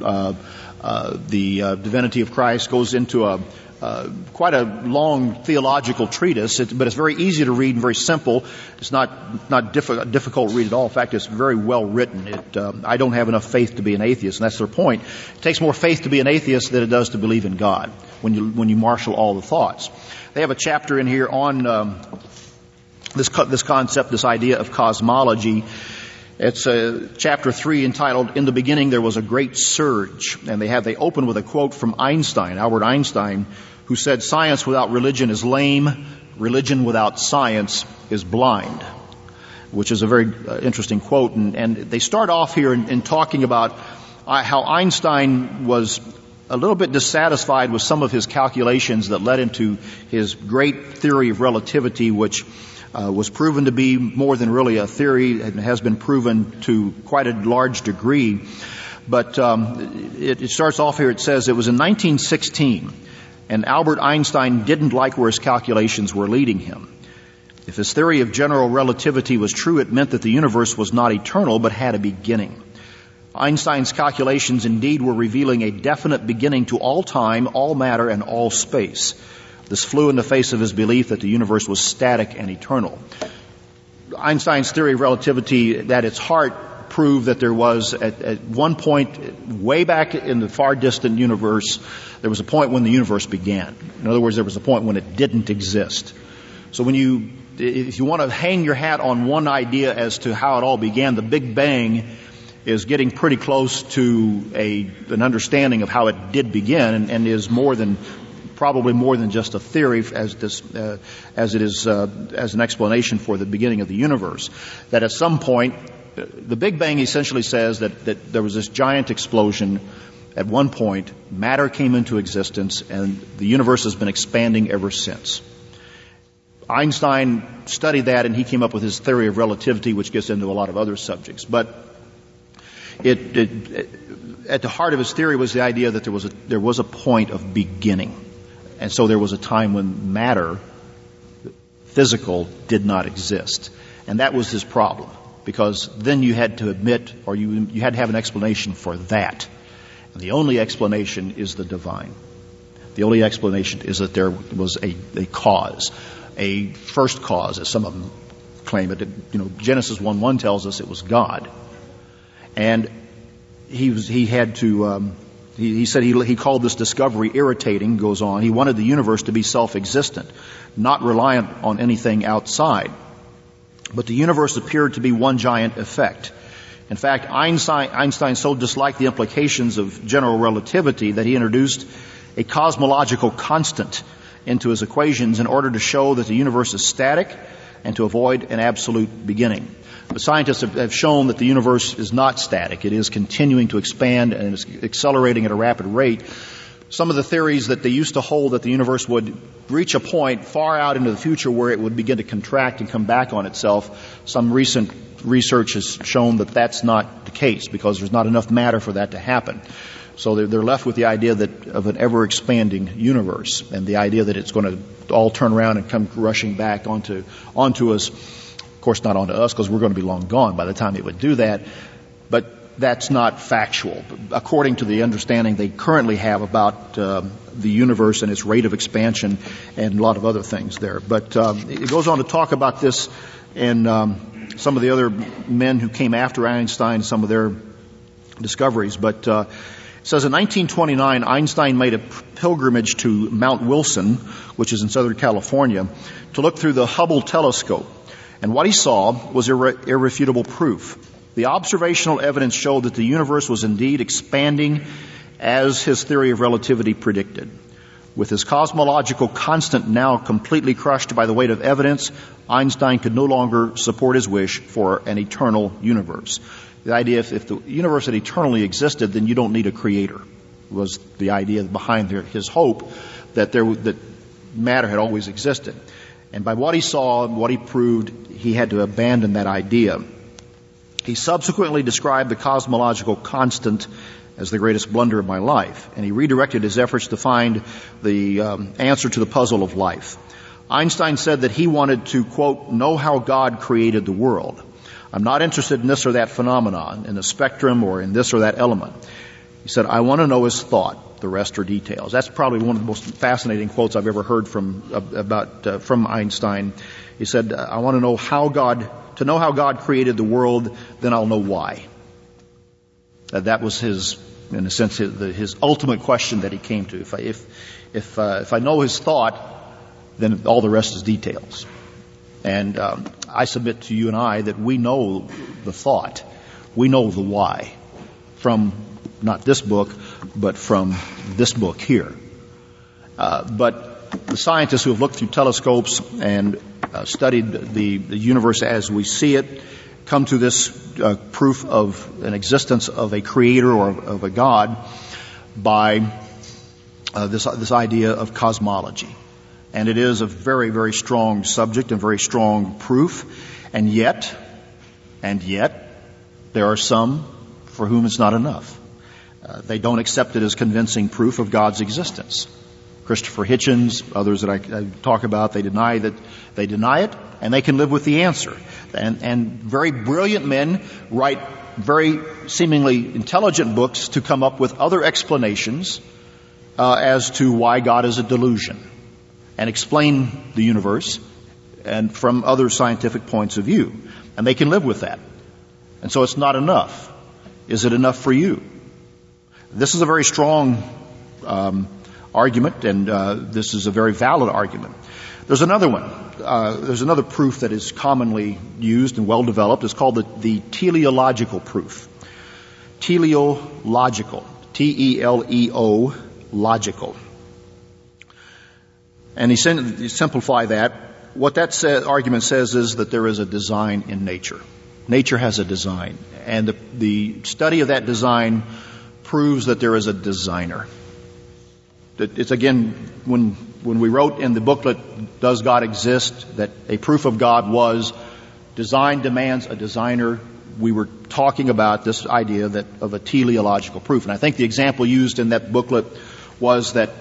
the divinity of Christ. Goes into quite a long theological treatise, but it's very easy to read and very simple. It's not difficult to read at all. In fact, it's very well written. I don't have enough faith to be an atheist, and that's their point. It takes more faith to be an atheist than it does to believe in God when you marshal all the thoughts. They have a chapter in here on this concept, this idea of cosmology. It's chapter 3 entitled, "In the Beginning There Was a Great Surge." And they open with a quote from Einstein, Albert Einstein, who said, "Science without religion is lame. Religion without science is blind," which is a very interesting quote. And they start off here in talking about how Einstein was a little bit dissatisfied with some of his calculations that led into his great theory of relativity, which was proven to be more than really a theory and has been proven to quite a large degree. But it starts off here. It says it was in 1916, and Albert Einstein didn't like where his calculations were leading him. If his theory of general relativity was true, it meant that the universe was not eternal but had a beginning. Einstein's calculations indeed were revealing a definite beginning to all time, all matter, and all space. This flew in the face of his belief that the universe was static and eternal. Einstein's theory of relativity, at its heart, proved that there was, at one point, way back in the far distant universe, there was a point when the universe began. In other words, there was a point when it didn't exist. So if you want to hang your hat on one idea as to how it all began, the Big Bang is getting pretty close to an understanding of how it did begin, and is probably more than just a theory as it is as an explanation for the beginning of the universe. That at some point, the Big Bang essentially says that there was this giant explosion. At one point, matter came into existence, and the universe has been expanding ever since. Einstein studied that, and he came up with his theory of relativity, which gets into a lot of other subjects. But at the heart of his theory was the idea that there was a point of beginning. And so there was a time when matter, physical, did not exist. And that was his problem, because then you had to admit, or you had to have an explanation for that. And the only explanation is the divine. The only explanation is that there was a cause, a first cause, as some of them claim it. Genesis 1:1 tells us it was God. And he said he called this discovery irritating, goes on. He wanted the universe to be self-existent, not reliant on anything outside. But the universe appeared to be one giant effect. In fact, Einstein so disliked the implications of general relativity that he introduced a cosmological constant into his equations in order to show that the universe is static and to avoid an absolute beginning. But scientists have shown that the universe is not static. It is continuing to expand, and it's accelerating at a rapid rate. Some of the theories that they used to hold that the universe would reach a point far out into the future where it would begin to contract and come back on itself, some recent research has shown that that's not the case, because there's not enough matter for that to happen. So they're left with the idea of an ever-expanding universe, and the idea that it's going to all turn around and come rushing back onto us. Of course, not onto us, because we're going to be long gone by the time it would do that. But that's not factual, according to the understanding they currently have about the universe and its rate of expansion and a lot of other things there. But it goes on to talk about this in some of the other men who came after Einstein, some of their discoveries. But it says in 1929, Einstein made a pilgrimage to Mount Wilson, which is in Southern California, to look through the Hubble telescope. And what he saw was irrefutable proof. The observational evidence showed that the universe was indeed expanding as his theory of relativity predicted. With his cosmological constant now completely crushed by the weight of evidence, Einstein could no longer support his wish for an eternal universe. The idea, if the universe had eternally existed, then you don't need a creator, was the idea behind his hope that matter had always existed. And by what he saw and what he proved, he had to abandon that idea. He subsequently described the cosmological constant as the greatest blunder of my life, and he redirected his efforts to find the answer to the puzzle of life. Einstein said that he wanted to, quote, know how God created the world. I'm not interested in this or that phenomenon, in the spectrum or in this or that element. He said, I want to know his thought. The rest are details. That's probably one of the most fascinating quotes I've ever heard from Einstein. He said, I want to know how God created the world, then I'll know why. That was in a sense, his ultimate question that he came to. If I know his thought, then all the rest is details. And I submit to you and I that we know the thought. We know the why from not this book, but from this book here. But the scientists who have looked through telescopes and studied the universe as we see it come to this proof of an existence of a creator or of a God by this idea of cosmology. And it is a very, very strong subject and very strong proof. And yet, there are some for whom it's not enough. They don't accept it as convincing proof of God's existence. Christopher Hitchens, others that I talk about, they deny it, and they can live with the answer. And very brilliant men write very seemingly intelligent books to come up with other explanations as to why God is a delusion, and explain the universe and from other scientific points of view. And they can live with that. And so it's not enough. Is it enough for you? This is a very strong argument, and this is a very valid argument. There's another one. There's another proof that is commonly used and well developed. It's called the teleological proof. Teleological. T-E-L-E-O, logical. And he simplify that. What that argument says is that there is a design in nature. Nature has a design. And the study of that design proves that there is a designer. It's again, when we wrote in the booklet, Does God Exist?, that a proof of God was design demands a designer. We were talking about this idea of a teleological proof. And I think the example used in that booklet was that,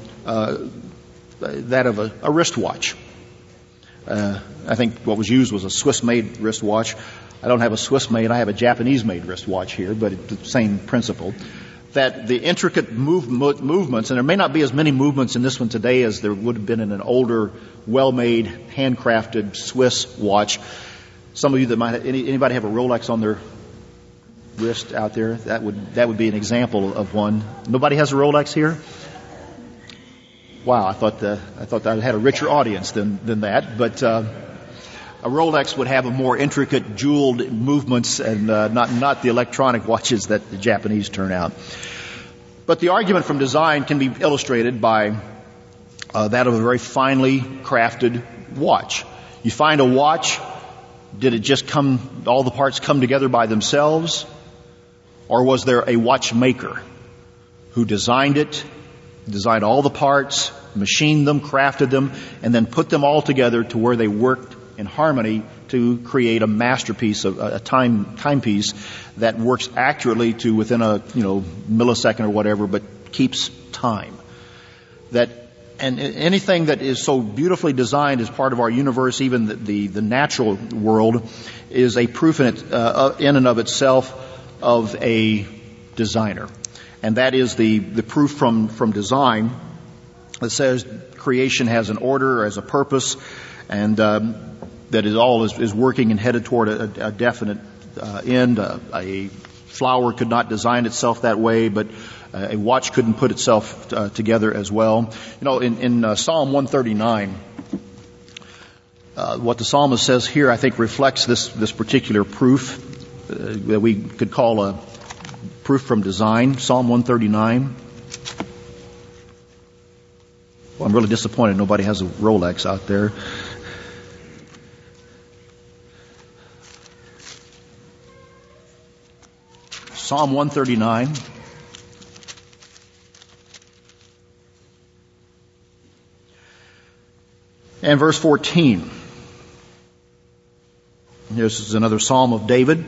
that of a wristwatch. I think what was used was a Swiss-made wristwatch. I don't have a Swiss-made, I have a Japanese-made wristwatch here, but it's the same principle. That the intricate movements, and there may not be as many movements in this one today as there would have been in an older, well-made, handcrafted Swiss watch. Some of you that might, anybody have a Rolex on their wrist out there? That would be an example of one. Nobody has a Rolex here? Wow, I thought I had a richer audience than that, but a Rolex would have a more intricate, jeweled movements, and not the electronic watches that the Japanese turn out. But the argument from design can be illustrated by that of a very finely crafted watch. You find a watch, did it just all the parts come together by themselves? Or was there a watchmaker who designed it, designed all the parts, machined them, crafted them, and then put them all together to where they worked in harmony to create a masterpiece, a timepiece that works accurately to within a millisecond or whatever, but keeps time. And anything that is so beautifully designed as part of our universe, even the natural world, is a proof in and of itself of a designer. And that is the proof from design that says creation has an order, has a purpose, and that it all is working and headed toward a definite end. A flower could not design itself that way, but a watch couldn't put itself together as well. In Psalm 139, what the psalmist says here, I think, reflects this particular proof that we could call a proof from design. Psalm 139. Well, I'm really disappointed nobody has a Rolex out there. Psalm 139. And verse 14. This is another Psalm of David.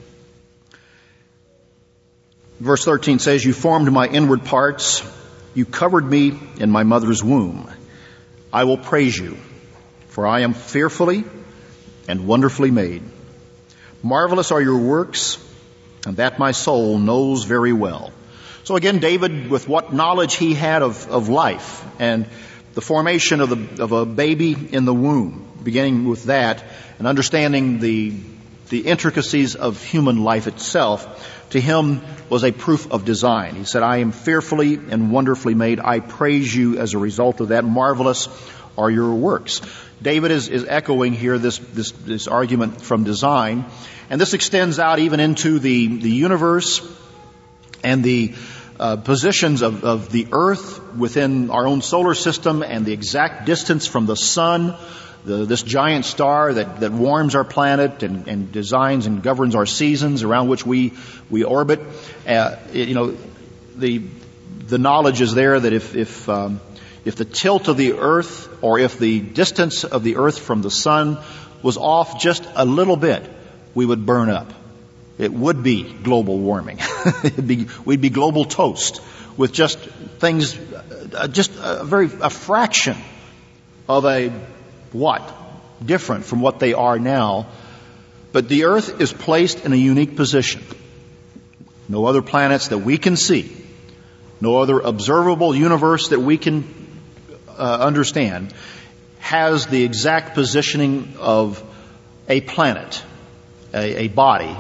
Verse 13 says, You formed my inward parts. You covered me in my mother's womb. I will praise you, for I am fearfully and wonderfully made. Marvelous are your works, and that my soul knows very well. So again, David, with what knowledge he had of life and the formation of a baby in the womb, beginning with that and understanding the intricacies of human life itself, to him was a proof of design. He said, I am fearfully and wonderfully made. I praise you as a result of that. Marvelous are your works. David is echoing here this argument from design. And this extends out even into the universe and the positions of the earth within our own solar system and the exact distance from the sun, this giant star that warms our planet and designs and governs our seasons around which we orbit. The the knowledge is there that if the tilt of the earth, or if the distance of the earth from the sun was off just a little bit, we would burn up. It would be global warming. We'd be global toast with just things, just a fraction of a what? Different from what they are now. But the earth is placed in a unique position. No other planets that we can see, no other observable universe that we can understand has the exact positioning of a planet, a body,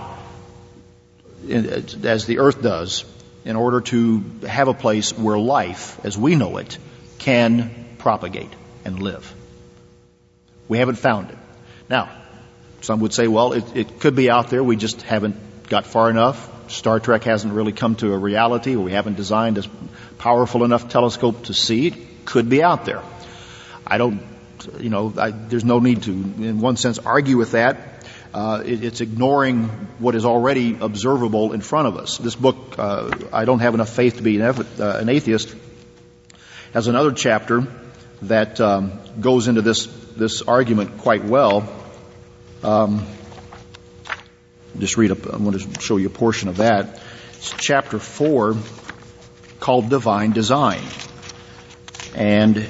as the earth does, in order to have a place where life, as we know it, can propagate and live. We haven't found it. Now, some would say, well, it could be out there. We just haven't got far enough. Star Trek hasn't really come to a reality, or we haven't designed a powerful enough telescope to see. It could be out there. There's no need to, in one sense, argue with that. It's ignoring what is already observable in front of us. This book, I Don't Have Enough Faith to Be an Atheist, has another chapter that goes into this argument quite well. I want to show you a portion of that. It's chapter 4, called Divine Design. And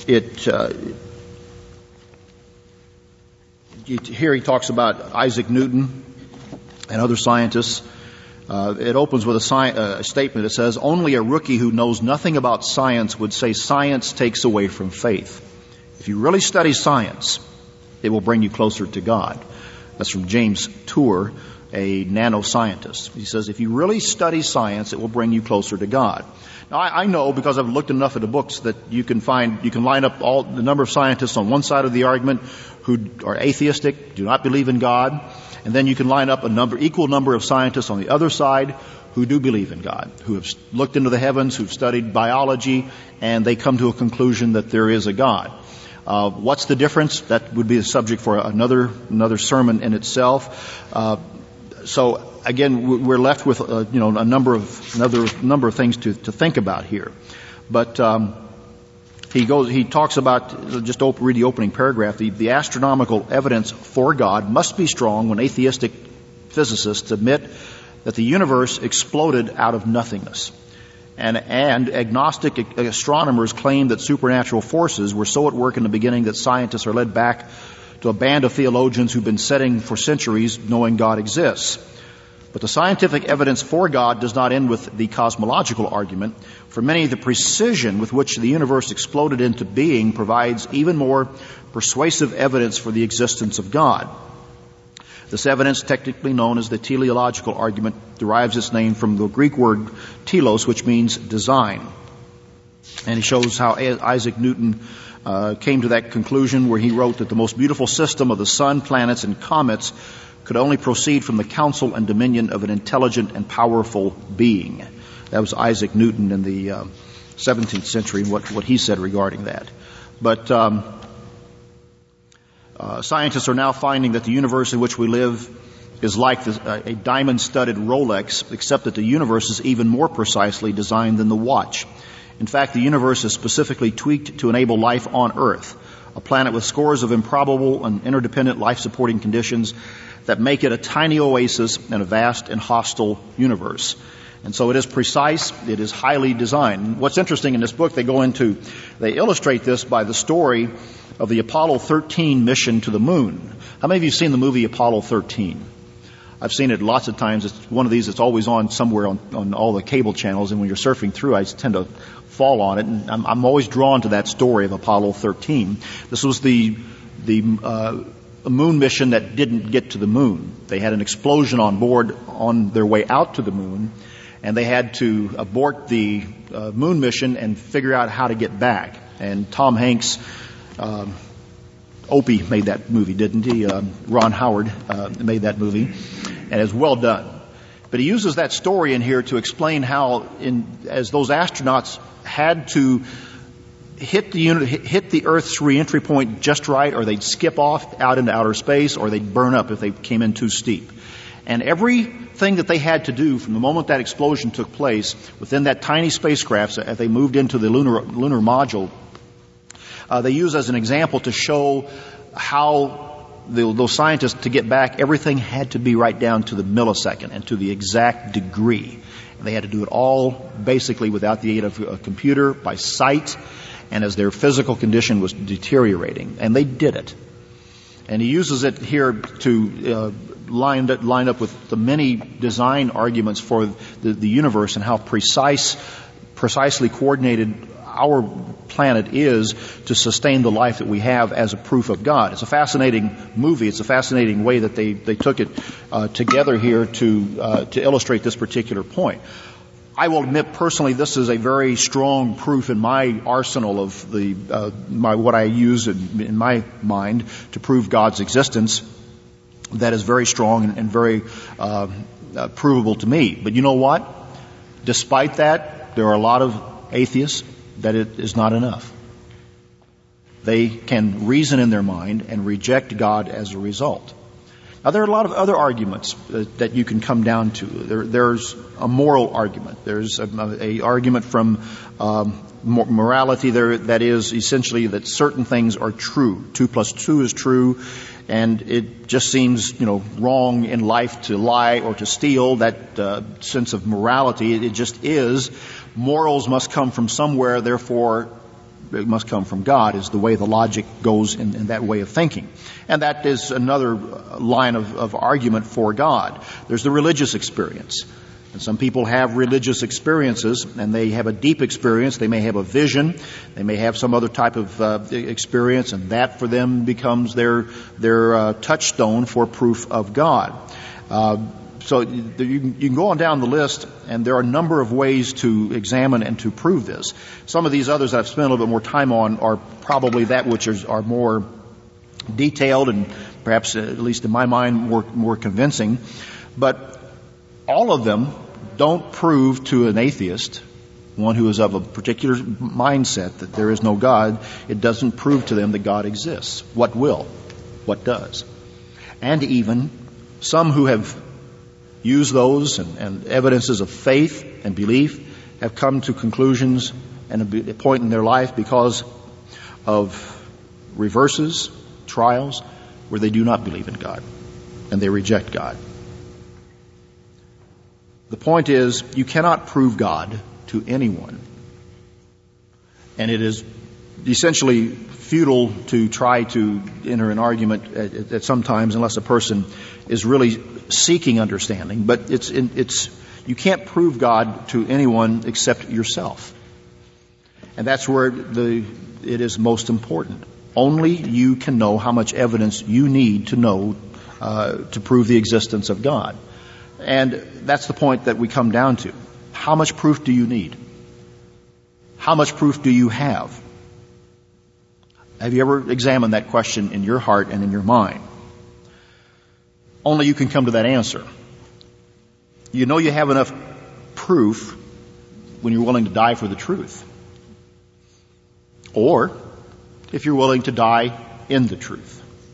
here he talks about Isaac Newton and other scientists. It opens with a statement that says, "Only a rookie who knows nothing about science would say science takes away from faith. If you really study science, it will bring you closer to God." That's from James Tour, a nanoscientist. He says, if you really study science, it will bring you closer to God. Now, I know, because I've looked enough at the books, that you can line up all the number of scientists on one side of the argument who are atheistic, do not believe in God, and then you can line up equal number of scientists on the other side who do believe in God, who have looked into the heavens, who've studied biology, and they come to a conclusion that there is a God. What's the difference? That would be a subject for another sermon in itself. So again, we're left with a number of things to think about here. But he talks about, just read the opening paragraph. The astronomical evidence for God must be strong when atheistic physicists admit that the universe exploded out of nothingness. And agnostic astronomers claim that supernatural forces were so at work in the beginning that scientists are led back to a band of theologians who've been setting for centuries knowing God exists. But the scientific evidence for God does not end with the cosmological argument. For many, the precision with which the universe exploded into being provides even more persuasive evidence for the existence of God. This evidence, technically known as the teleological argument, derives its name from the Greek word telos, which means design. And he shows how Isaac Newton came to that conclusion, where he wrote that the most beautiful system of the sun, planets, and comets could only proceed from the counsel and dominion of an intelligent and powerful being. That was Isaac Newton in the 17th century, and what he said regarding that. But scientists are now finding that the universe in which we live is like a diamond-studded Rolex, except that the universe is even more precisely designed than the watch. In fact, the universe is specifically tweaked to enable life on Earth, a planet with scores of improbable and interdependent life-supporting conditions that make it a tiny oasis in a vast and hostile universe. And so it is precise, it is highly designed. What's interesting in this book, they illustrate this by the story of the Apollo 13 mission to the moon. How many of you have seen the movie Apollo 13? I've seen it lots of times. It's one of these that's always on somewhere on all the cable channels, and when you're surfing through, I tend to fall on it, and I'm always drawn to that story of Apollo 13. This was the moon mission that didn't get to the moon. They had an explosion on board on their way out to the moon, and they had to abort the moon mission and figure out how to get back. And Tom Hanks, Opie made that movie, didn't he? Ron Howard made that movie, and it's well done. But he uses that story in here to explain how, as those astronauts had to hit the Earth's reentry point just right, or they'd skip off out into outer space, or they'd burn up if they came in too steep. And everything that they had to do from the moment that explosion took place within that tiny spacecraft as they moved into the lunar module, they use as an example to show how those scientists, to get back, everything had to be right down to the millisecond and to the exact degree. And they had to do it all basically without the aid of a computer, by sight, and as their physical condition was deteriorating. And they did it. And he uses it here to line up with the many design arguments for the universe and how precisely coordinated our planet is to sustain the life that we have as a proof of God. It's a fascinating movie. It's a fascinating way that they took it together here to illustrate this particular point. I will admit personally, this is a very strong proof in my arsenal of what I use in my mind to prove God's existence. That is very strong and very provable to me. But you know what? Despite that, there are a lot of atheists that it is not enough. They can reason in their mind and reject God as a result. Now, there are a lot of other arguments that you can come down to. There's a moral argument. There's a argument from morality there that is essentially that certain things are true. 2 + 2 is true, and it just seems, wrong in life to lie or to steal. That sense of morality, it just is. Morals must come from somewhere, therefore it must come from God, is the way the logic goes in that way of thinking. And that is another line of argument for God. There's the religious experience. And some people have religious experiences, and they have a deep experience. They may have a vision. They may have some other type of experience, and that for them becomes their touchstone for proof of God. So you can go on down the list, and there are a number of ways to examine and to prove this. Some of these others that I've spent a little bit more time on are probably that which are more detailed and perhaps, at least in my mind, more convincing. But all of them don't prove to an atheist, one who is of a particular mindset that there is no God, it doesn't prove to them that God exists. What will? What does? And even some who have used those and evidences of faith and belief have come to conclusions and a point in their life because of reverses, trials, where they do not believe in God and they reject God. The point is, you cannot prove God to anyone. And it is essentially futile to try to enter an argument at some times unless a person is really seeking understanding. But you can't prove God to anyone except yourself. And that's where it is most important. Only you can know how much evidence you need to know to prove the existence of God. And that's the point that we come down to. How much proof do you need? How much proof do you have? Have you ever examined that question in your heart and in your mind? Only you can come to that answer. You know you have enough proof when you're willing to die for the truth. Or if you're willing to die in the truth.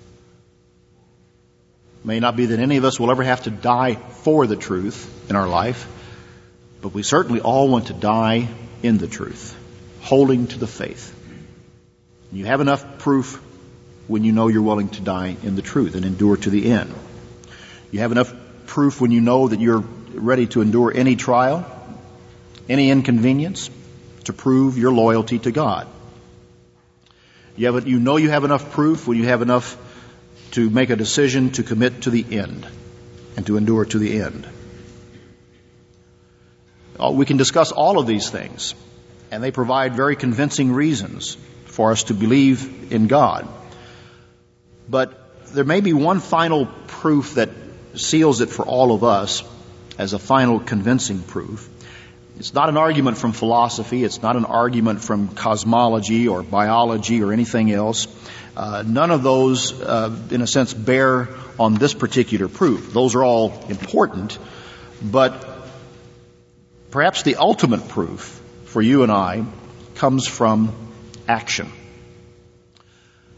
It may not be that any of us will ever have to die for the truth in our life, but we certainly all want to die in the truth, holding to the faith. You have enough proof when you know you're willing to die in the truth and endure to the end. You have enough proof when you know that you're ready to endure any trial, any inconvenience, to prove your loyalty to God. You know you have enough proof when you have enough to make a decision to commit to the end and to endure to the end. We can discuss all of these things, and they provide very convincing reasons for us to believe in God. But there may be one final proof that seals it for all of us as a final convincing proof. It's not an argument from philosophy. It's not an argument from cosmology or biology or anything else. None of those, in a sense, bear on this particular proof. Those are all important, but perhaps the ultimate proof for you and I comes from action.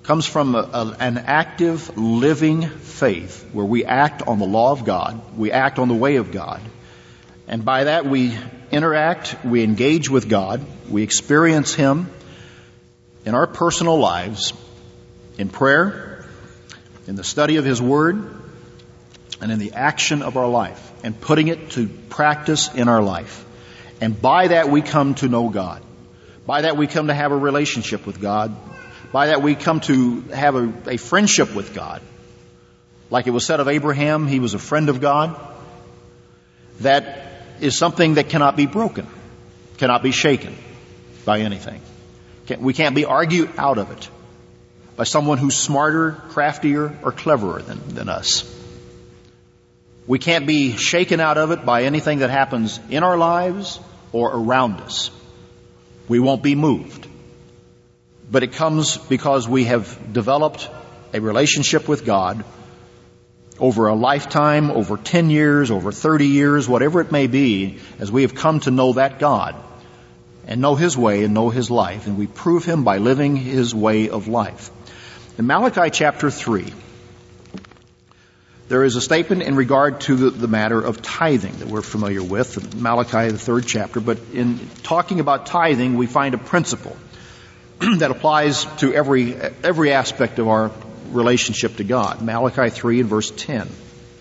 comes from an active, living faith where we act on the law of God, we act on the way of God, and by that we interact, we engage with God, we experience Him in our personal lives, in prayer, in the study of His Word, and in the action of our life, and putting it to practice in our life. And by that we come to know God. By that we come to have a relationship with God. By that we come to have a friendship with God. Like it was said of Abraham, he was a friend of God. That is something that cannot be broken, cannot be shaken by anything. We can't be argued out of it by someone who's smarter, craftier, or cleverer than us. We can't be shaken out of it by anything that happens in our lives or around us. We won't be moved. But it comes because we have developed a relationship with God over a lifetime, over 10 years, over 30 years, whatever it may be, as we have come to know that God and know His way and know His life. And we prove Him by living His way of life. In Malachi chapter 3, there is a statement in regard to the matter of tithing that we're familiar with, Malachi, the 3rd chapter. But in talking about tithing, we find a principle that applies to every aspect of our relationship to God. Malachi 3 and verse 10.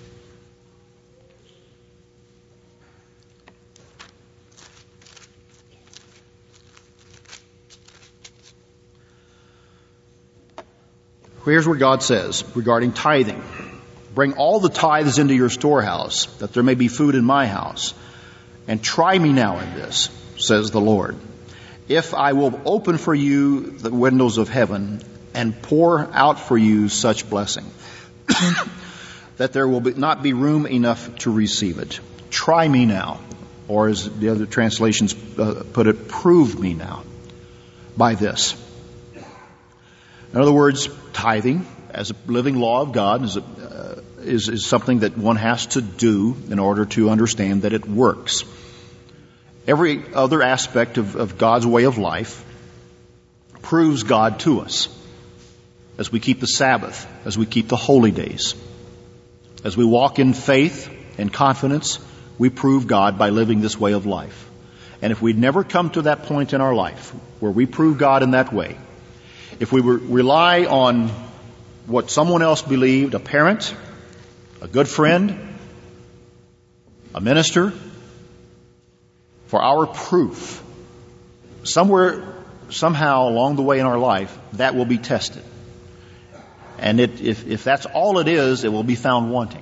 Here's what God says regarding tithing. Bring all the tithes into your storehouse, that there may be food in my house. And try me now in this, says the Lord, if I will open for you the windows of heaven and pour out for you such blessing, that there will not be room enough to receive it. Try me now, or as the other translations put it, prove me now by this. In other words, tithing as a living law of God is something that one has to do in order to understand that it works. Every other aspect of God's way of life proves God to us. As we keep the Sabbath, as we keep the holy days, as we walk in faith and confidence, we prove God by living this way of life. And if we'd never come to that point in our life where we prove God in that way, if we rely on what someone else believed, a parent, a good friend, a minister, for our proof, somehow along the way in our life, that will be tested. And if that's all it is, it will be found wanting.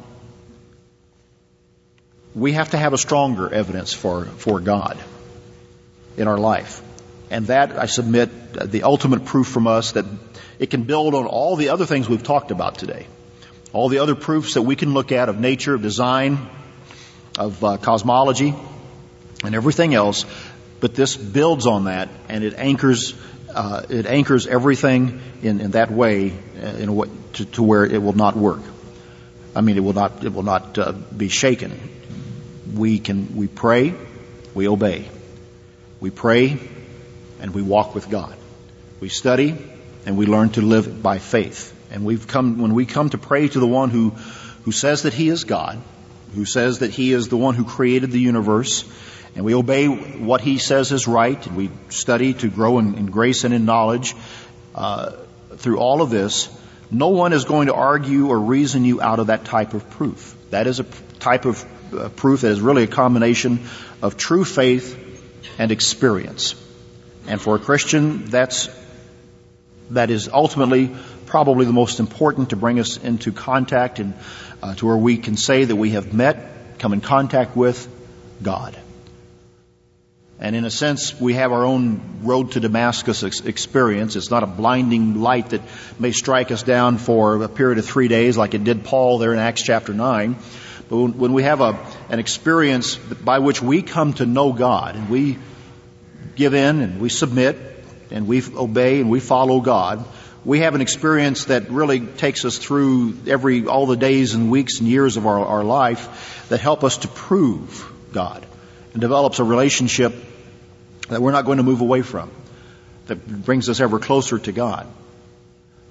We have to have a stronger evidence for God in our life. And that, I submit, the ultimate proof from us that it can build on all the other things we've talked about today. All the other proofs that we can look at of nature, of design, of cosmology, and everything else. But this builds on that, and it anchors everything in that way, in a way to where it will not work. I mean, it will not be shaken. We pray, we obey. We pray, and we walk with God. We study, and we learn to live by faith. And when we come to pray to the one who says that He is God, who says that He is the one who created the universe, and we obey what He says is right, and we study to grow in grace and in knowledge, through all of this, no one is going to argue or reason you out of that type of proof. That is a type of proof that is really a combination of true faith and experience. And for a Christian, that is ultimately probably the most important to bring us into contact and to where we can say that we have come in contact with God. And in a sense, we have our own road to Damascus experience. It's not a blinding light that may strike us down for a period of 3 days like it did Paul there in Acts chapter 9. But when we have an experience by which we come to know God, and we give in and we submit and we obey and we follow God, we have an experience that really takes us through all the days and weeks and years of our life that help us to prove God, and develops a relationship that we're not going to move away from, that brings us ever closer to God.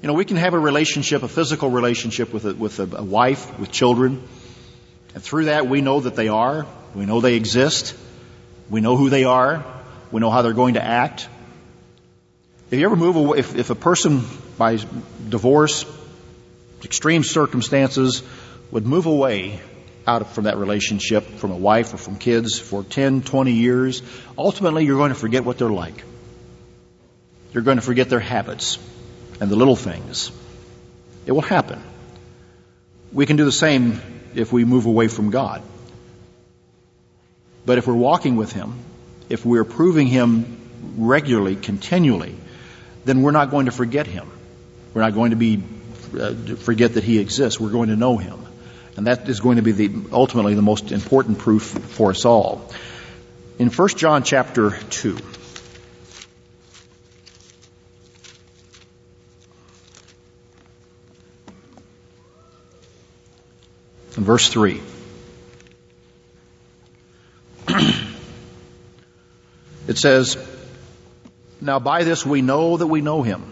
You know, we can have a relationship, a physical relationship with a wife, with children. And through that, we know that they are. We know they exist. We know who they are. We know how they're going to act. If you ever move away, if a person by divorce, extreme circumstances, would move away from that relationship, from a wife or from kids for 10, 20 years, ultimately you're going to forget what they're like. You're going to forget their habits and the little things. It will happen. We can do the same if we move away from God. But if we're walking with Him, if we're proving Him regularly, continually, then we're not going to forget Him. We're not going to forget that He exists. We're going to know Him. And that is going to be ultimately the most important proof for us all. In 1 John chapter 2, in verse 3, it says, "Now by this we know that we know Him."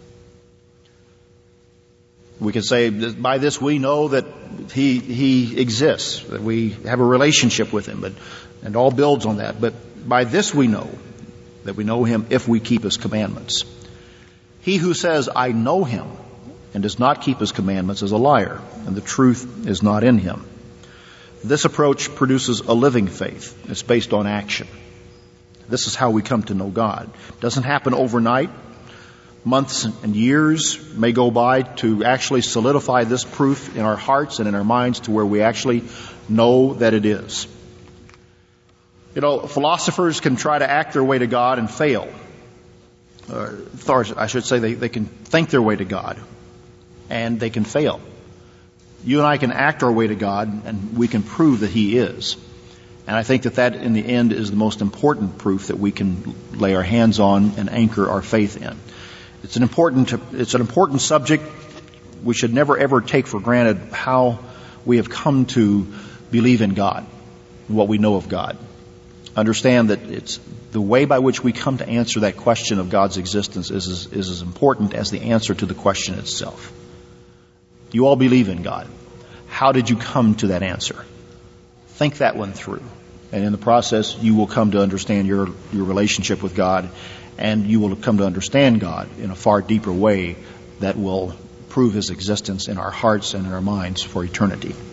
We can say, by this we know that He exists, that we have a relationship with Him, and all builds on that. But by this we know that we know Him if we keep His commandments. He who says, "I know Him," and does not keep His commandments is a liar, and the truth is not in him. This approach produces a living faith. It's based on action. This is how we come to know God. It doesn't happen overnight. Months and years may go by to actually solidify this proof in our hearts and in our minds to where we actually know that it is. You know, philosophers can try to act their way to God and fail. Or I should say they can think their way to God and they can fail. You and I can act our way to God and we can prove that He is. And I think that in the end is the most important proof that we can lay our hands on and anchor our faith in. It's an important subject. We should never ever take for granted how we have come to believe in God and what we know of God. Understand that it's the way by which we come to answer that question of God's existence is as important as the answer to the question itself. You all believe in God. How did you come to that answer? Think that one through. And in the process, you will come to understand your relationship with God, and you will come to understand God in a far deeper way that will prove His existence in our hearts and in our minds for eternity.